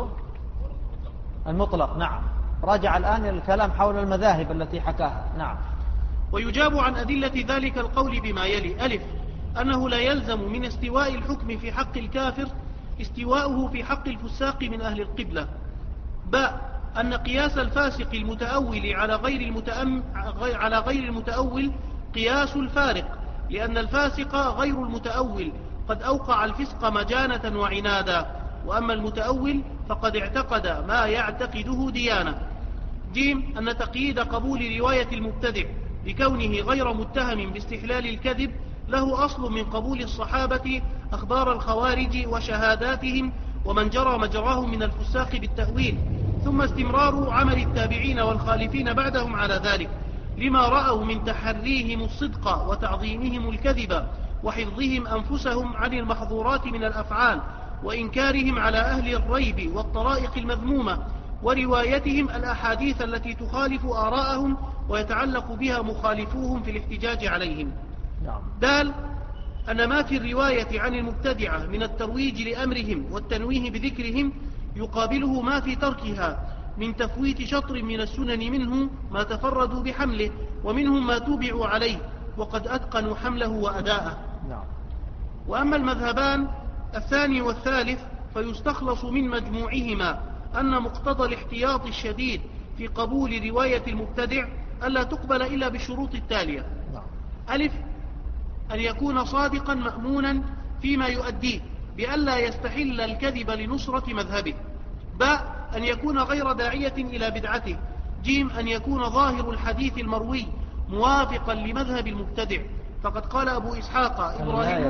المطلق. نعم، راجع الآن الكلام حول المذاهب التي حكاها. نعم. ويجاب عن أدلة ذلك القول بما يلي: ألف، أنه لا يلزم من استواء الحكم في حق الكافر استواؤه في حق الفساق من أهل القبلة. باء، أن قياس الفاسق المتأول على غير المتأم على غير المتأول قياس الفارق، لأن الفاسق غير المتأول قد أوقع الفسق مجانة وعنادا، وأما المتأول فقد اعتقد ما يعتقده ديانة. جيم، أن تقييد قبول رواية المبتدع بكونه غير متهم باستحلال الكذب له أصل من قبول الصحابة أخبار الخوارج وشهاداتهم ومن جرى مجراه من الفساق بالتأويل، ثم استمرار عمل التابعين والخالفين بعدهم على ذلك لما رأوا من تحريهم الصدق وتعظيمهم الكذب وحفظهم أنفسهم عن المحظورات من الأفعال وإنكارهم على أهل الريب والطرائق المذمومة وروايتهم الأحاديث التي تخالف آراءهم ويتعلق بها مخالفوهم في الاحتجاج عليهم. دال، أن ما في الرواية عن المبتدعة من الترويج لأمرهم والتنويه بذكرهم يقابله ما في تركها من تفويت شطر من السنن، منه ما تفردوا بحمله ومنهم ما توبعوا عليه وقد أتقنوا حمله وأداءه. وأما المذهبان الثاني والثالث فيستخلص من مجموعهما أن مقتضى الاحتياط الشديد في قبول رواية المبتدع ألا تقبل إلا بالشروط التالية: ألف، أن يكون صادقا مأمونا فيما يؤديه بألا يستحل الكذب لنصرة مذهبه. باء، أن يكون غير داعية إلى بدعته. جيم، أن يكون ظاهر الحديث المروي موافقا لمذهب المبتدع، فقد قال أبو إسحاق إبراهيم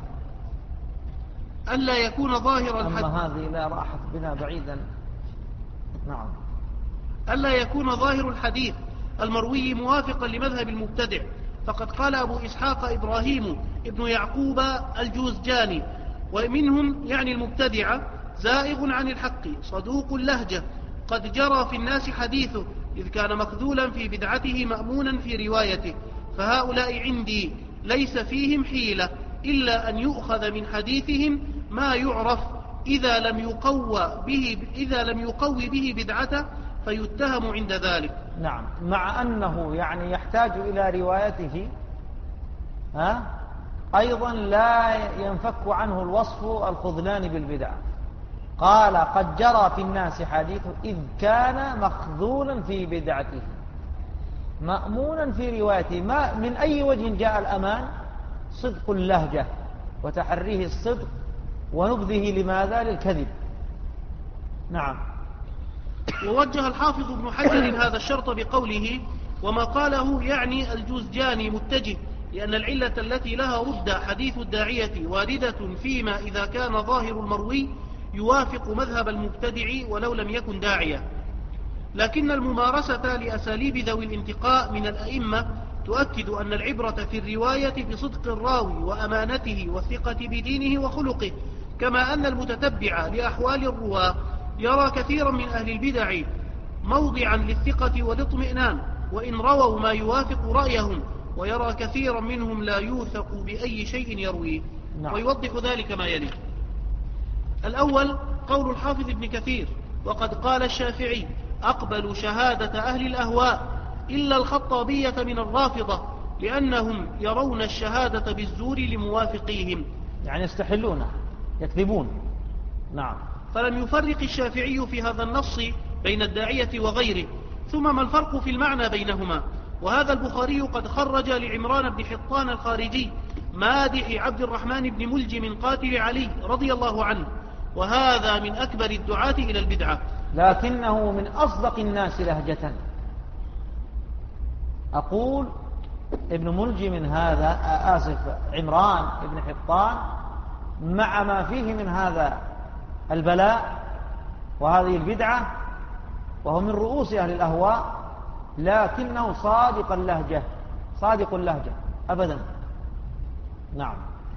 ألا يكون ظاهر الحديث. أما هذه لا راحت بنا بعيدا. نعم. ألا يكون ظاهر الحديث المروي موافقا لمذهب المبتدع، فقد قال أبو إسحاق إبراهيم ابن يعقوب الجوزجاني: ومنهم يعني المبتدعة زائغ عن الحق صدوق اللهجة قد جرى في الناس حديثه إذ كان مخذولا في بدعته مأمونا في روايته، فهؤلاء عندي ليس فيهم حيلة إلا أن يؤخذ من حديثهم ما يعرف إذا لم يقوى به إذا لم يقوي به بدعته فيتهم عند ذلك. نعم، مع أنه يعني يحتاج إلى روايته ها أيضا لا ينفك عنه الوصف الخذلان بالبدع. قال قد جرى في الناس حديثه إذ كان مخذولا في بدعته مأمونا في روايته. ما من أي وجه جاء الأمان؟ صدق اللهجة وتحريه الصدق ونبذه لماذا؟ للكذب. نعم. ووجه الحافظ ابن حجر هذا الشرط بقوله وما قاله يعني الجوزجاني متجه، لأن العلة التي لها رد حديث الداعية واردة فيما إذا كان ظاهر المروي يوافق مذهب المبتدع ولو لم يكن داعية. لكن الممارسة لأساليب ذوي الانتقاء من الأئمة تؤكد أن العبرة في الرواية بصدق الراوي وأمانته والثقة بدينه وخلقه، كما أن المتتبع لأحوال الرواة يرى كثيرا من أهل البدع موضعا للثقة والاطمئنان وإن رووا ما يوافق رأيهم، ويرى كثيرا منهم لا يوثق بأي شيء يرويه. نعم. ويوضح ذلك ما يلي: الأول قول الحافظ ابن كثير: وقد قال الشافعي أقبل شهادة أهل الأهواء إلا الخطابية من الرافضة لأنهم يرون الشهادة بالزور لموافقيهم، يعني يستحلونه يكذبون. نعم. فلم يفرق الشافعي في هذا النص بين الداعية وغيره. ثم ما الفرق في المعنى بينهما؟ وهذا البخاري قد خرج لعمران بن حطان الخارجي مادح عبد الرحمن بن ملجم قاتل علي رضي الله عنه، وهذا من أكبر الدعاة إلى البدعة، لكنه من أصدق الناس لهجة. أقول ابن ملجم هذا آسف عمران بن حطان مع ما فيه من هذا البلاء وهذه البدعة وهو من رؤوس أهل الأهواء، لكنه صادق اللهجة صادق اللهجة أبدا. نعم.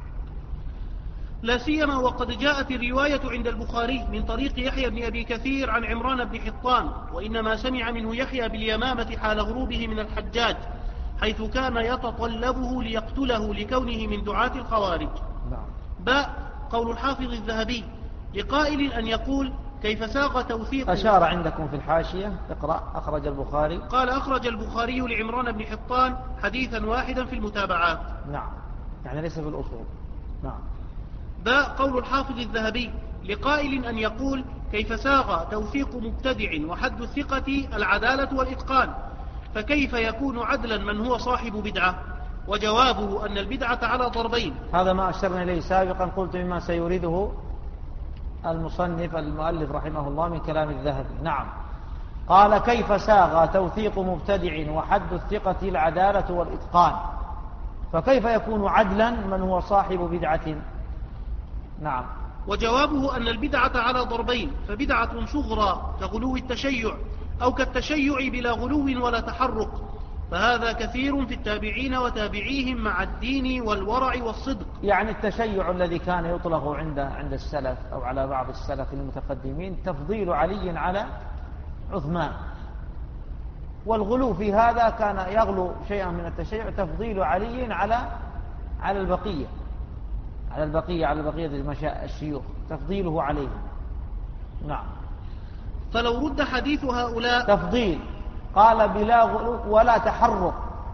لا سيما وقد جاءت الرواية عند البخاري من طريق يحيى بن أبي كثير عن عمران بن حطان، وإنما سمع منه يحيى باليمامة حال غروبه من الحجاج، حيث كان يتطلبه ليقتله لكونه من دعاة الخوارج. نعم. باء قول الحافظ الذهبي: لقائل أن يقول كيف ساق توثيق. أشار عندكم في الحاشية، اقرأ. أخرج البخاري، قال أخرج البخاري لعمران بن حطان حديثا واحدا في المتابعات. نعم، يعني ليس في الأصول. نعم. باء قول الحافظ الذهبي: لقائل أن يقول كيف ساغ توثيق مبتدع وحد الثقة العدالة والإتقان، فكيف يكون عدلا من هو صاحب بدعة؟ وجوابه أن البدعة على ضربين. هذا ما أشرنا إليه سابقا، قلت مما سيريده المصنف المؤلف رحمه الله من كلام الذهبي. نعم. قال كيف ساغ توثيق مبتدع وحد الثقة العدالة والإتقان، فكيف يكون عدلا من هو صاحب بدعة؟ نعم. وجوابه أن البدعة على ضربين: فبدعة صغرى كغلو التشيع، أو كالتشيع بلا غلو ولا تحرك، فهذا كثير في التابعين وتابعيهم مع الدين والورع والصدق. يعني التشيع الذي كان يطلق عند عند السلف أو على بعض السلف المتقدمين تفضيل علي على عثمان، والغلو في هذا كان يغلو شيئا من التشيع تفضيل علي على على البقية على البقية على بقية الشيوخ، تفضيله عليهم. نعم. فلو رد حديث هؤلاء تفضيل، قال بلا غلو ولا تحرك،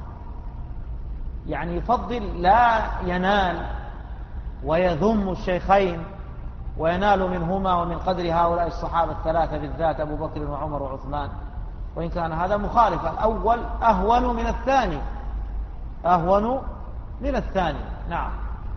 يعني يفضل لا ينال ويذم الشيخين وينال منهما ومن قدر هؤلاء الصحابة الثلاثة بالذات أبو بكر وعمر وعثمان، وإن كان هذا مخالفا. الأول أهون من الثاني أهون من الثاني. نعم.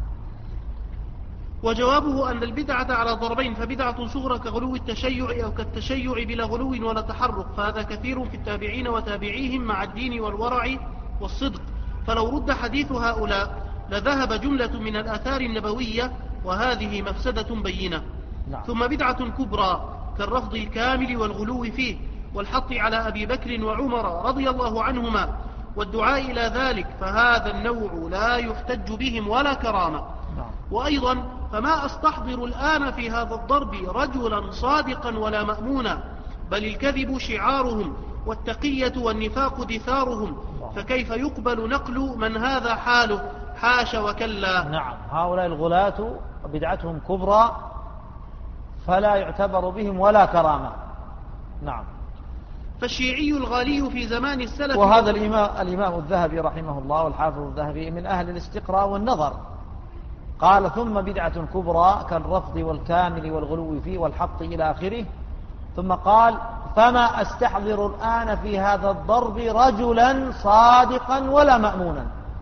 وجوابه أن البدعة على ضربين: فبدعة صغرى كغلو التشيع أو كالتشيع بلا غلو ولا تحرك، فهذا كثير في التابعين وتابعيهم مع الدين والورع والصدق. فلو رد حديث هؤلاء لذهب جملة من الآثار النبوية، وهذه مفسدة بينة. نعم. ثم بدعة كبرى كالرفض الكامل والغلو فيه والحط على أبي بكر وعمر رضي الله عنهما والدعاء إلى ذلك، فهذا النوع لا يحتج بهم ولا كرامة. نعم. وأيضا فما أستحضر الآن في هذا الضرب رجلا صادقا ولا مأمونا، بل الكذب شعارهم والتقية والنفاق دثارهم، فكيف يقبل نقل من هذا حاله؟ حاش وكلا. نعم. هؤلاء الغلاة بدعتهم كبرى فلا يعتبر بهم ولا كرامة. نعم. فالشيعي الغالي في زمان السلف، وهذا الإمام, الإمام الذهبي رحمه الله والحافظ الذهبي من أهل الاستقراء والنظر، قال ثم بدعة كبرى كالرفض والكامل والغلو فيه والحط إلى آخره، ثم قال فما أستحضر الآن في هذا الضرب رجلا صادقا ولا مأمونا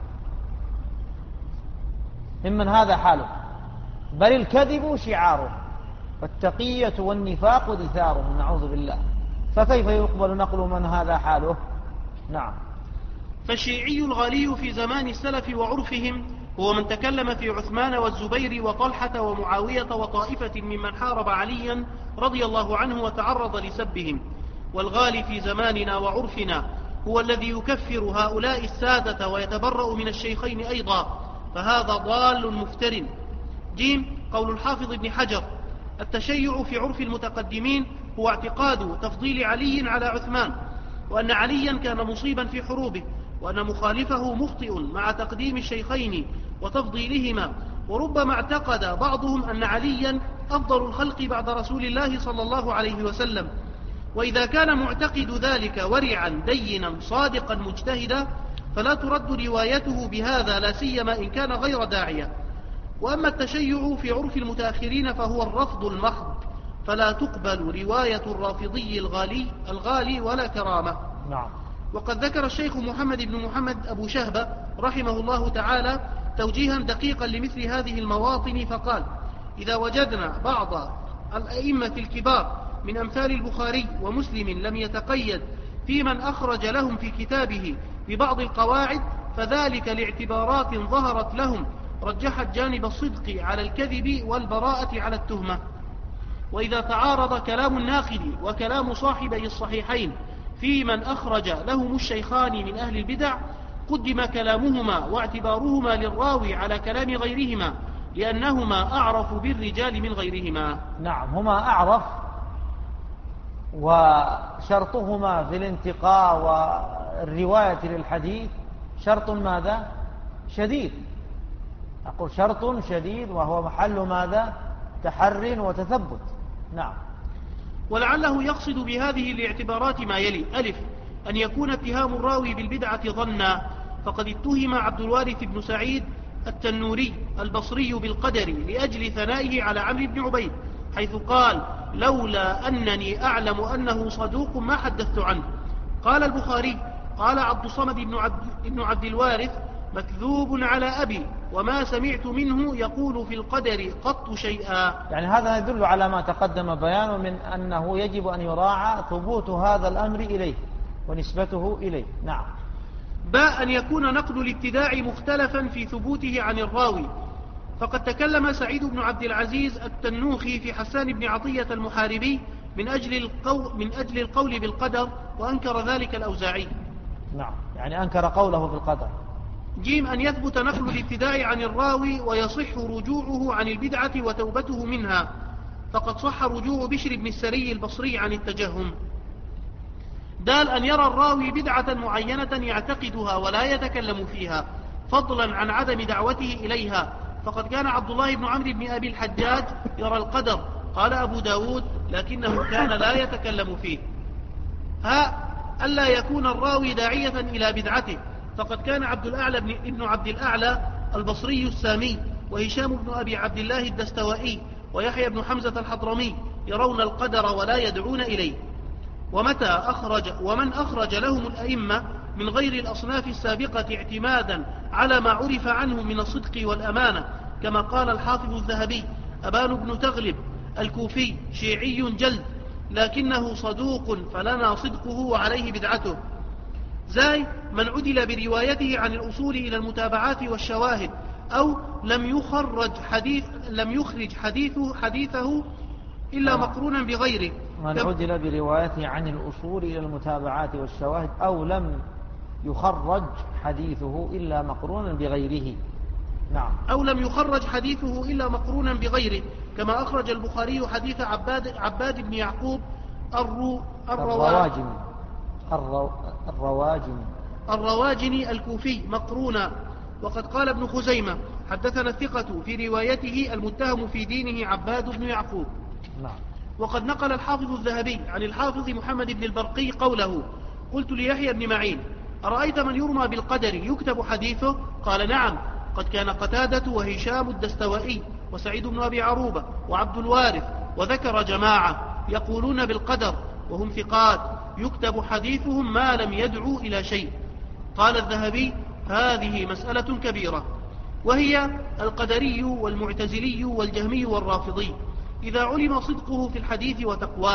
ممن هذا حاله، بل الكذب شعاره والتقية والنفاق دثاره، نعوذ بالله. فكيف يقبل نقل من هذا حاله؟ نعم. فالشيعي الغالي في زمان السلف وعرفهم هو من تكلم في عثمان والزبير وطلحة ومعاوية وطائفة ممن حارب عليا رضي الله عنه وتعرض لسبهم. والغالي في زماننا وعرفنا هو الذي يكفر هؤلاء السادة ويتبرأ من الشيخين أيضا، فهذا ضال مفتر. جيم. قول الحافظ ابن حجر: التشيع في عرف المتقدمين هو اعتقاد تفضيل علي على عثمان، وأن عليا كان مصيبا في حروبه، وأن مخالفه مخطئ مع تقديم الشيخين وتفضيلهما. وربما اعتقد بعضهم أن عليا أفضل الخلق بعد رسول الله صلى الله عليه وسلم، وإذا كان معتقد ذلك ورعا دينا صادقا مجتهدا فلا ترد روايته بهذا، لا سيما إن كان غير داعية. وأما التشيع في عرف المتأخرين فهو الرفض المحض، فلا تقبل رواية الرافضي الغالي, الغالي ولا كرامة. نعم. وقد ذكر الشيخ محمد بن محمد أبو شهبة رحمه الله تعالى توجيها دقيقا لمثل هذه المواطن فقال: إذا وجدنا بعض الأئمة الكبار من أمثال البخاري ومسلم لم يتقيد في من أخرج لهم في كتابه ببعض القواعد فذلك لاعتبارات ظهرت لهم رجحت جانب الصدق على الكذب والبراءة على التهمة. وإذا تعارض كلام الناقد وكلام صاحبي الصحيحين في من أخرج لهم الشيخان من أهل البدع قدم كلامهما واعتبارهما للراوي على كلام غيرهما، لأنهما أعرف بالرجال من غيرهما. نعم، هما أعرف، وشرطهما في الانتقاء والرواية للحديث شرط ماذا؟ شديد. أقول شرط شديد، وهو محل ماذا؟ تحر وتثبت. نعم. ولعله يقصد بهذه الاعتبارات ما يلي: ألف، أن يكون اتهام الراوي بالبدعة ظنا، فقد اتهم عبد الوارث بن سعيد التنوري البصري بالقدر لأجل ثنائه على عمرو بن عبيد، حيث قال: لولا أنني أعلم أنه صدوق ما حدثت عنه. قال البخاري: قال عبد الصمد بن عبد, بن عبد الوارث: مكذوب على أبي، وما سمعت منه يقول في القدر قط شيئا. يعني هذا يدل على ما تقدم بيانه من أنه يجب أن يراعى ثبوت هذا الأمر إليه ونسبته إليه. نعم. باء، أن يكون نقل الابتداع مختلفا في ثبوته عن الراوي، فقد تكلم سعيد بن عبد العزيز التنوخي في حسان بن عطية المحاربي من أجل القول, من أجل القول بالقدر، وأنكر ذلك الأوزاعي. نعم، يعني أنكر قوله بالقدر. جيم، أن يثبت نقل الابتداع عن الراوي ويصح رجوعه عن البدعة وتوبته منها، فقد صح رجوع بشر بن السري البصري عن التجهم. دال، أن يرى الراوي بدعة معينة يعتقدها ولا يتكلم فيها، فضلا عن عدم دعوته إليها، فقد كان عبد الله بن عمرو بن أبي الحجاج يرى القدر، قال أبو داود، لكنه كان لا يتكلم فيه. ها، ألا يكون الراوي داعية إلى بدعته، فقد كان عبد الأعلى بن ابن عبد الأعلى البصري السامي، وهشام بن أبي عبد الله الدستوائي، ويحيى بن حمزة الحضرمي يرون القدر ولا يدعون إليه. ومتى أخرج ومن أخرج لهم الأئمة من غير الأصناف السابقة اعتمادا على ما عرف عنه من الصدق والأمانة، كما قال الحافظ الذهبي: أبان بن تغلب الكوفي شيعي جلد، لكنه صدوق فلنا صدقه وعليه بدعته. زاي، من عدل بروايته عن الأصول إلى المتابعات والشواهد، أو لم يخرج حديث لم يخرج حديثه حديثه إلا مقرونا بغيره. من عدل بروايته عن الأصول إلى المتابعات والشواهد، أو لم يخرج حديثه إلا مقرونا بغيره. نعم. أو لم يخرج حديثه إلا مقرونا بغيره، كما أخرج البخاري حديث عباد, عباد بن يعقوب الرو الرواجني الرو الرواجني الرواجني الكوفي مقرونا. وقد قال ابن خزيمة: حدثنا الثقة في روايته المتهم في دينه عباد بن يعقوب. نعم. وقد نقل الحافظ الذهبي عن الحافظ محمد بن البرقي قوله: قلت ليحيى بن معين: أرأيت من يرمى بالقدر يكتب حديثه؟ قال: نعم، قد كان قتادة وهشام الدستوائي وسعيد بن أبي عروبة وعبد الوارث، وذكر جماعة يقولون بالقدر وهم ثقات يكتب حديثهم ما لم يدعوا إلى شيء. قال الذهبي: هذه مسألة كبيرة، وهي القدري والمعتزلي والجهمي والرافضي، إذا علم صدقه في الحديث وتقواه،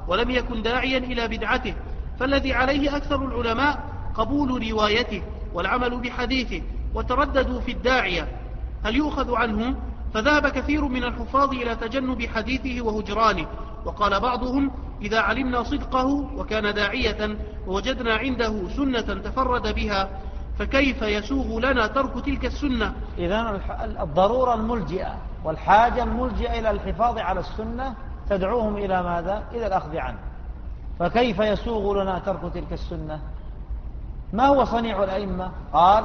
ولم يكن داعيا إلى بدعته، فالذي عليه أكثر العلماء قبول روايته والعمل بحديثه، وترددوا في الداعية هل يؤخذ عنه، فذهب كثير من الحفاظ إلى تجنب حديثه وهجرانه. وقال بعضهم إذا علمنا صدقه وكان داعية ووجدنا عنده سنة تفرد بها فكيف يسوغ لنا ترك تلك السنة. إذن الضرورة الملجئة والحاجة الملجئة إلى الحفاظ على السنة تدعوهم إلى ماذا؟ إلى الأخذ عنه. فكيف يسوغ لنا ترك تلك السنة؟ ما هو صنيع الأئمة؟ قال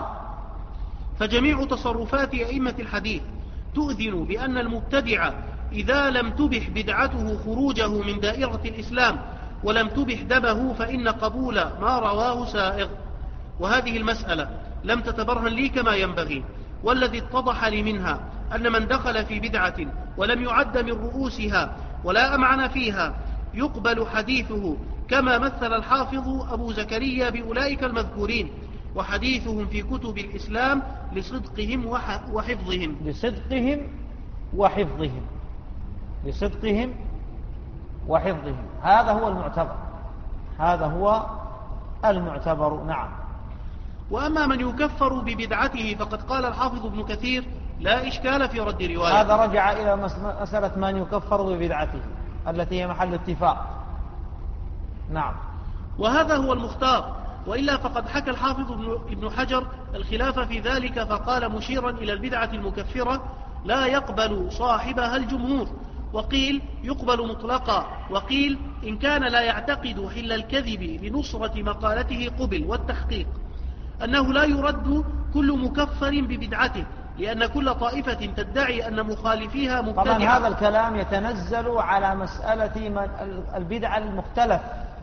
فجميع تصرفات أئمة الحديث تؤذن بأن المبتدع إذا لم تبح بدعته خروجه من دائرة الإسلام ولم تبح دمه فإن قبول ما رواه سائغ. وهذه المسألة لم تتبرهن لي كما ينبغي، والذي اتضح لي منها أن من دخل في بدعة ولم يعد من رؤوسها ولا أمعن فيها يقبل حديثه، كما مثل الحافظ أبو زكريا بأولئك المذكورين، وحديثهم في كتب الإسلام لصدقهم وحفظهم لصدقهم وحفظهم لصدقهم وحفظهم هذا هو المعتبر هذا هو المعتبر نعم. وأما من يكفر ببدعته فقد قال الحافظ ابن كثير لا إشكال في رد رواية. هذا رجع إلى مسألة من يكفر ببدعته التي هي محل اتفاق. نعم. وهذا هو المختار، وإلا فقد حكى الحافظ ابن حجر الخلاف في ذلك فقال مشيرا إلى البدعة المكفرة لا يقبل صاحبها الجمهور، وقيل يقبل مطلقا، وقيل إن كان لا يعتقد حل الكذب لنصرة مقالته قبل. والتحقيق أنه لا يرد كل مكفر ببدعته، لأن كل طائفة تدعي أن مخالفيها مبتدعة. طبعا هذا الكلام يتنزل على مسألة البدعة المختلف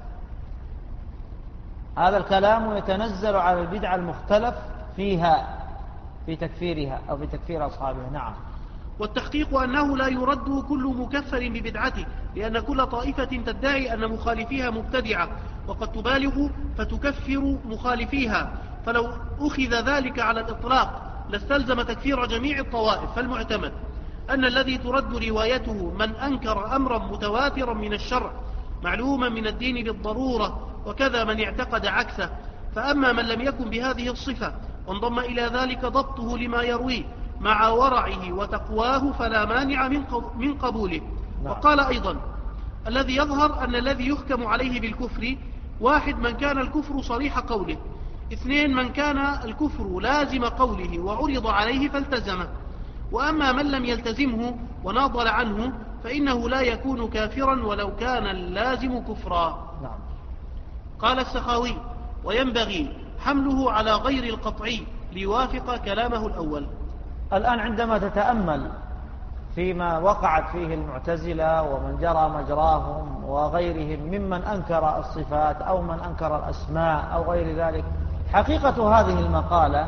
هذا الكلام يتنزل على البدعة المختلف فيها في تكفيرها أو في تكفير أصحابها. نعم. والتحقيق أنه لا يرد كل مكفر ببدعته، لأن كل طائفة تدعي أن مخالفيها مبتدعة وقد تبالغ فتكفر مخالفيها، فلو أخذ ذلك على الإطلاق لاستلزم تكفير جميع الطوائف. فالمعتمد أن الذي ترد روايته من أنكر أمرا متواترا من الشرع معلوما من الدين بالضرورة، وكذا من اعتقد عكسه. فأما من لم يكن بهذه الصفة وانضم إلى ذلك ضبطه لما يرويه مع ورعه وتقواه فلا مانع من قبوله. وقال أيضا الذي يظهر أن الذي يحكم عليه بالكفر واحد من كان الكفر صريح قوله، اثنين من كان الكفر لازم قوله وعرض عليه فالتزمه، وأما من لم يلتزمه وناضل عنه فإنه لا يكون كافرا ولو كان اللازم كفرا. نعم. قال السخاوي وينبغي حمله على غير القطعي ليوافق كلامه الأول. الآن عندما تتأمل فيما وقعت فيه المعتزلة ومن جرى مجراهم وغيرهم ممن أنكر الصفات أو من أنكر الأسماء أو غير ذلك، حقيقة هذه المقالة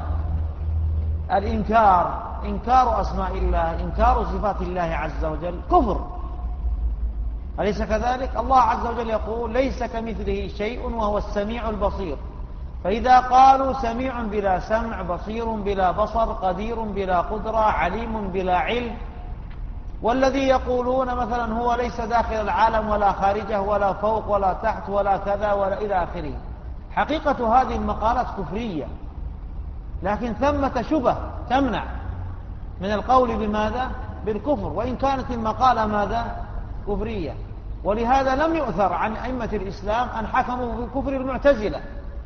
الإنكار إنكار أسماء الله إنكار صفات الله عز وجل كفر، أليس كذلك؟ الله عز وجل يقول ليس كمثله شيء وهو السميع البصير، فإذا قالوا سميع بلا سمع بصير بلا بصر قدير بلا قدرة عليم بلا علم، والذي يقولون مثلا هو ليس داخل العالم ولا خارجه ولا فوق ولا تحت ولا كذا ولا إلى آخره، حقيقة هذه المقالات كفرية، لكن ثمة شبه تمنع من القول بماذا؟ بالكفر، وإن كانت المقالة ماذا؟ كفرية. ولهذا لم يؤثر عن أئمة الإسلام أن حكموا بكفر المعتزلة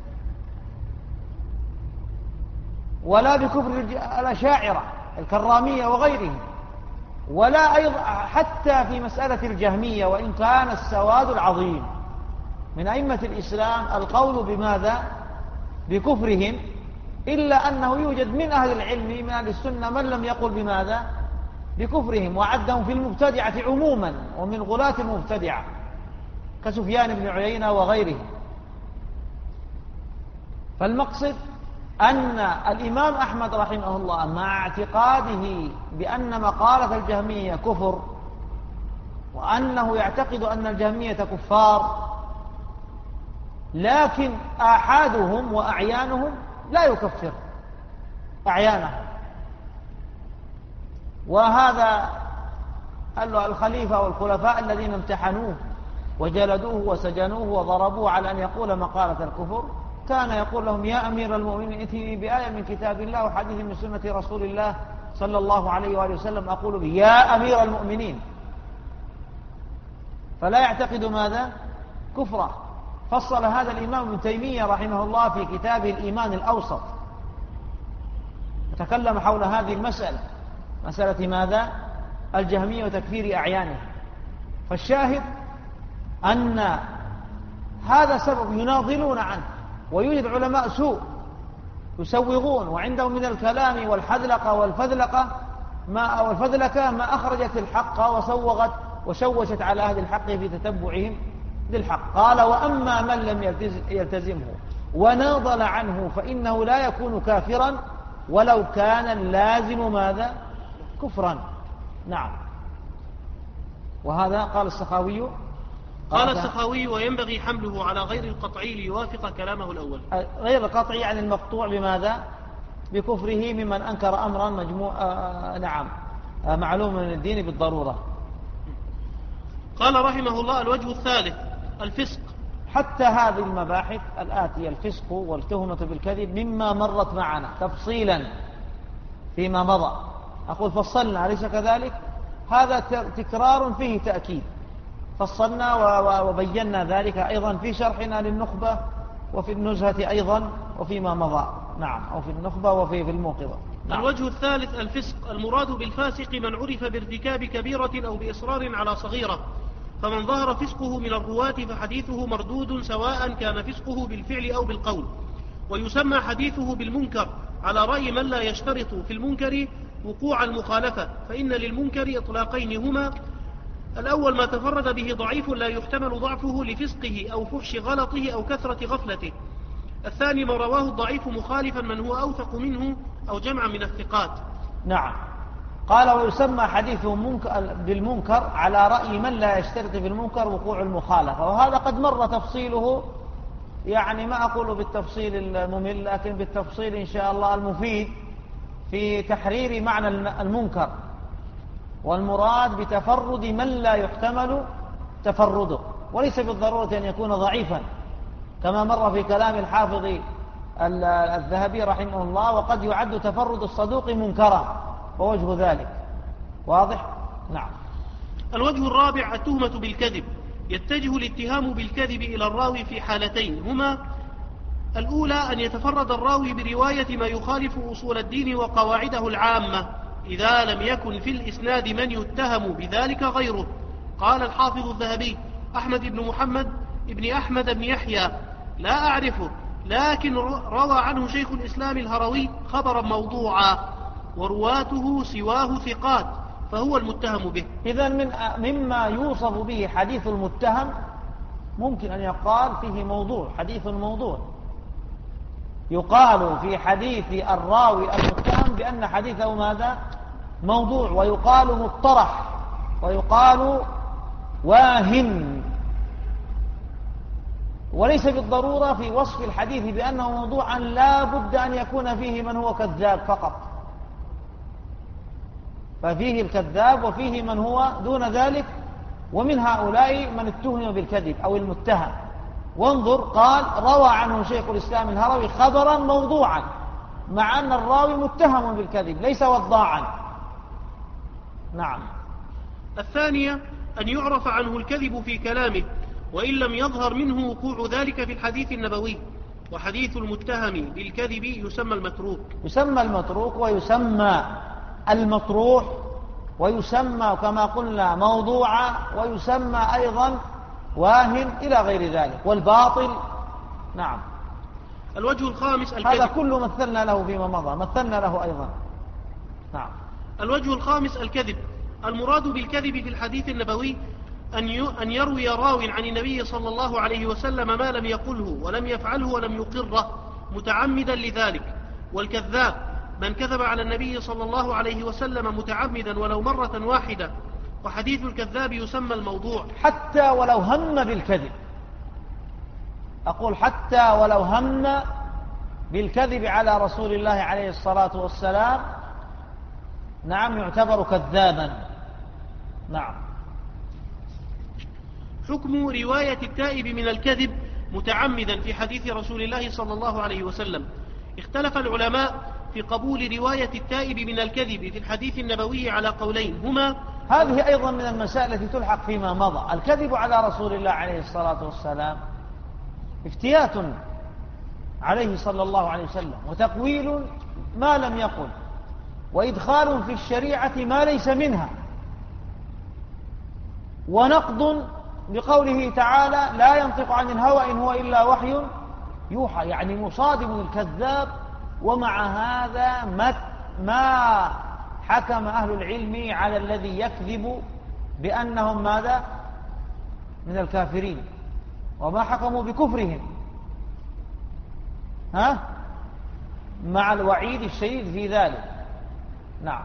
ولا بكفر الأشاعرة الكرامية وغيرهم، ولا أيضا حتى في مسألة الجهمية، وإن كان السواد العظيم من أئمة الإسلام القول بماذا؟ بكفرهم، إلا أنه يوجد من أهل العلم من أهل السنة من لم يقل بماذا؟ بكفرهم، وعدهم في المبتدعة عموما ومن غلاة المبتدعة كسفيان بن عيينة وغيره. فالمقصد أن الإمام أحمد رحمه الله مع اعتقاده بأن مقالة الجهمية كفر وأنه يعتقد أن الجهمية كفار، لكن آحادهم وأعيانهم لا يكفر أعيانهم. وهذا الخليفة والخلفاء الذين امتحنوه وجلدوه وسجنوه وضربوه على أن يقول مقالة الكفر، كان يقول لهم: يا أمير المؤمنين ائتني بآية من كتاب الله وحديث من سنة رسول الله صلى الله عليه وآله وسلم أقول به يا أمير المؤمنين. فلا يعتقد ماذا؟ كفره. فصل هذا الإمام ابن تيمية رحمه الله في كتابه الإيمان الأوسط، تكلم حول هذه المسألة، مسألة ماذا؟ الجهمية وتكفير أعيانها. فالشاهد أن هذا سبب يناضلون عنه، ويوجد علماء سوء يسوغون، وعندهم من الكلام والحذلقة والفذلقة ما والفذلكة ما أخرجت الحق وسوغت وشوشت على أهل الحق في تتبعهم للحق. قال: وأما من لم يلتزمه وناضل عنه فإنه لا يكون كافرا ولو كان اللازم ماذا؟ كفرا. نعم. وهذا قال السخاوي قال السخاوي: وينبغي حمله على غير القطعي ليوافق كلامه الأول. غير القطعي يعني المقطوع بماذا؟ بكفره ممن أنكر أمرا مجموع آه نعم آه معلوم من الدين بالضرورة. قال رحمه الله: الوجه الثالث الفسق. حتى هذه المباحث الآتية الفسق والتهمة بالكذب مما مرت معنا تفصيلا فيما مضى. أقول فصلنا، أليس كذلك؟ هذا تكرار فيه تأكيد، فصلنا وبينا ذلك أيضا في شرحنا للنخبة وفي النزهة أيضا وفيما مضى. نعم. أو في النخبة وفي في الموقظة. نعم. الوجه الثالث الفسق. المراد بالفاسق من عرف بارتكاب كبيرة أو بإصرار على صغيرة، فمن ظهر فسقه من الرواة فحديثه مردود سواء كان فسقه بالفعل أو بالقول. ويسمى حديثه بالمنكر على رأي من لا يشترط في المنكر وقوع المخالفة، فإن للمنكر إطلاقين هما: الأول ما تفرد به ضعيف لا يحتمل ضعفه لفسقه أو فحش غلطه أو كثرة غفلته. الثاني ما رواه الضعيف مخالفا من هو أوثق منه أو جمع من الثقات. نعم. قال: ويسمى حديثه بالمنكر على رأي من لا يشترط في المنكر وقوع المخالفة. وهذا قد مر تفصيله، يعني ما أقول بالتفصيل الممل لكن بالتفصيل إن شاء الله المفيد في تحرير معنى المنكر، والمراد بتفرد من لا يحتمل تفرده، وليس بالضرورة أن يكون ضعيفا كما مر في كلام الحافظ الذهبي رحمه الله. وقد يعد تفرد الصدوق منكرا ووجه ذلك واضح. نعم. الوجه الرابع التهمة بالكذب. يتجه الاتهام بالكذب إلى الراوي في حالتين هما: الأولى أن يتفرد الراوي برواية ما يخالف أصول الدين وقواعده العامة إذا لم يكن في الإسناد من يتهم بذلك غيره. قال الحافظ الذهبي: أحمد بن محمد ابن أحمد بن يحيى لا أعرفه، لكن روى عنه شيخ الإسلام الهروي خبرا موضوعا ورواته سواه ثقات، فهو المتهم به. إذن من مما يوصف به حديث المتهم ممكن أن يقال فيه موضوع، حديث موضوع. يقال في حديث الراوي المتهم بأن حديثه ماذا؟ موضوع، ويقال مطرح، ويقال واهم، وليس بالضرورة في وصف الحديث بأنه موضوعا لا بد أن يكون فيه من هو كذاب فقط، ففيه الكذاب وفيه من هو دون ذلك، ومن هؤلاء من اتهم بالكذب أو المتهم. وانظر، قال: روى عنه شيخ الإسلام الهروي خبرا موضوعا، مع أن الراوي متهم بالكذب ليس وضاعا. نعم. الثانية أن يعرف عنه الكذب في كلامه وإن لم يظهر منه وقوع ذلك في الحديث النبوي. وحديث المتهم بالكذب يسمى المتروك. يسمى المتروك ويسمى المطروح ويسمى كما قلنا موضوعا، ويسمى أيضا واهن إلى غير ذلك، والباطل. نعم. الوجه الخامس الكذب. هذا كله مثلنا له فيما مضى، مثلنا له أيضا. نعم. الوجه الخامس الكذب. المراد بالكذب في الحديث النبوي أن يروي راو عن النبي صلى الله عليه وسلم ما لم يقله ولم يفعله ولم يقره متعمدا لذلك. والكذاب من كذب على النبي صلى الله عليه وسلم متعمدا ولو مرة واحدة. وحديث الكذاب يسمى الموضوع. حتى ولو هم بالكذب، أقول حتى ولو هم بالكذب على رسول الله عليه الصلاة والسلام، نعم، يعتبر كذابا. نعم. حكم رواية التائب من الكذب متعمدا في حديث رسول الله صلى الله عليه وسلم. اختلف العلماء في قبول رواية التائب من الكذب في الحديث النبوي على قولين هما: هذه أيضا من المسائل التي تلحق فيما مضى. الكذب على رسول الله عليه الصلاة والسلام افتيات عليه صلى الله عليه وسلم، وتقويل ما لم يقل، وإدخال في الشريعة ما ليس منها، ونقض بقوله تعالى: لا ينطق عن الهوى إن هو إلا وحي يوحى، يعني مصادم الكذاب. ومع هذا ما حكم أهل العلم على الذي يكذب بأنهم ماذا؟ من الكافرين، وما حكموا بكفرهم، ها؟ مع الوعيد الشديد في ذلك. نعم.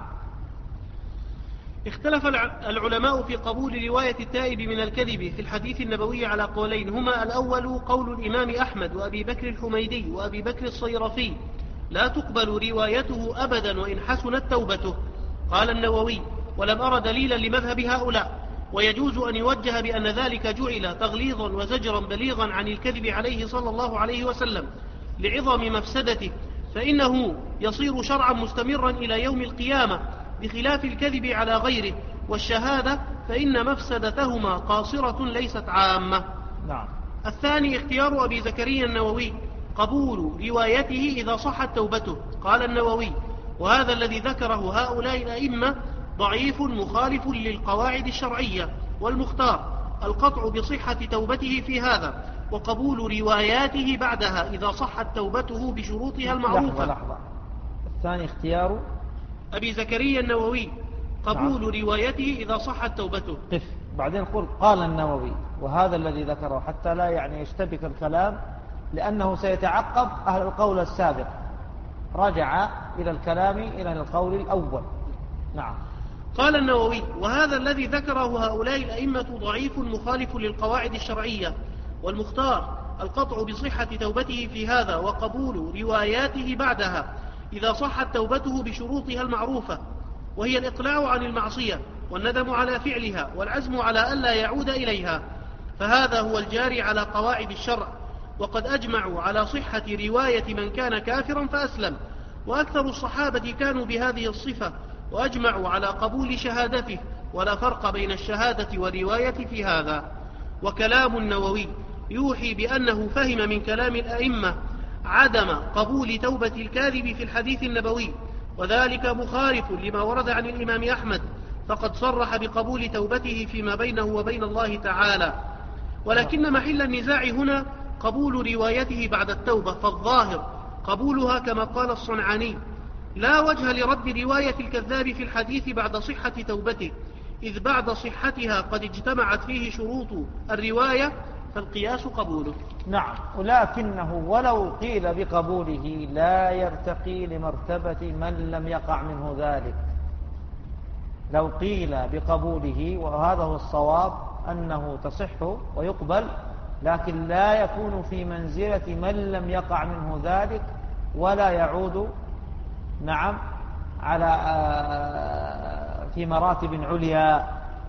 اختلف العلماء في قبول رواية التائب من الكذب في الحديث النبوي على قولين هما: الأول قول الإمام أحمد وأبي بكر الحميدي وأبي بكر الصيرفي: لا تقبل روايته أبدا وإن حسنت توبته. قال النووي: ولم أرى دليلا لمذهب هؤلاء، ويجوز أن يوجه بأن ذلك جعل تغليظا وزجرا بليغا عن الكذب عليه صلى الله عليه وسلم لعظم مفسدته، فإنه يصير شرعا مستمرا إلى يوم القيامة، بخلاف الكذب على غيره والشهادة، فإن مفسدتهما قاصرة ليست عامة. نعم. الثاني اختيار أبي زكريا النووي قبول روايته إذا صحت توبته. قال النووي: وهذا الذي ذكره هؤلاء الأئمة ضعيف مخالف للقواعد الشرعية، والمختار القطع بصحة توبته في هذا، وقبول رواياته بعدها إذا صحت توبته بشروطها المعروفة. لحظة لحظة. الثاني اختيار أبي زكريا النووي قبول نعم. روايته إذا صحت توبته. قف. بعدين قل قال النووي وهذا الذي ذكره، حتى لا يعني يشتبك الكلام، لأنه سيتعقب أهل القول السابق. رجع إلى الكلام إلى القول الأول. نعم. قال النووي: وهذا الذي ذكره هؤلاء الأئمة ضعيف مخالف للقواعد الشرعية، والمختار القطع بصحة توبته في هذا، وقبول رواياته بعدها إذا صحت توبته بشروطها المعروفة، وهي الإقلاع عن المعصية والندم على فعلها والعزم على ألا يعود إليها، فهذا هو الجاري على قواعد الشرع. وقد أجمعوا على صحة رواية من كان كافرا فأسلم، وأكثر الصحابة كانوا بهذه الصفة، وأجمعوا على قبول شهادته، ولا فرق بين الشهادة والرواية في هذا. وكلام النووي يوحي بأنه فهم من كلام الأئمة عدم قبول توبة الكاذب في الحديث النبوي، وذلك مخالف لما ورد عن الإمام أحمد، فقد صرح بقبول توبته فيما بينه وبين الله تعالى. ولكن محل النزاع هنا قبول روايته بعد التوبة، فالظاهر قبولها كما قال الصنعاني: لا وجه لرد رواية الكذاب في الحديث بعد صحة توبته، إذ بعد صحتها قد اجتمعت فيه شروط الرواية، فالقياس قبوله. نعم. ولكنه ولو قيل بقبوله لا يرتقي لمرتبة من لم يقع منه ذلك. لو قيل بقبوله، وهذا هو الصواب، أنه تصح ويقبل، لكن لا يكون في منزلة من لم يقع منه ذلك، ولا يعود نعم على في مراتب عليا.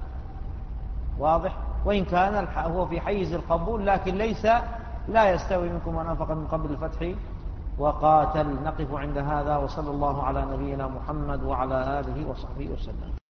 واضح؟ وإن كان هو في حيز القبول، لكن ليس لا يستوي منكم من أنفق من قبل الفتح وقاتل. نقف عند هذا، وصلى الله على نبينا محمد وعلى آله وصحبه وسلم.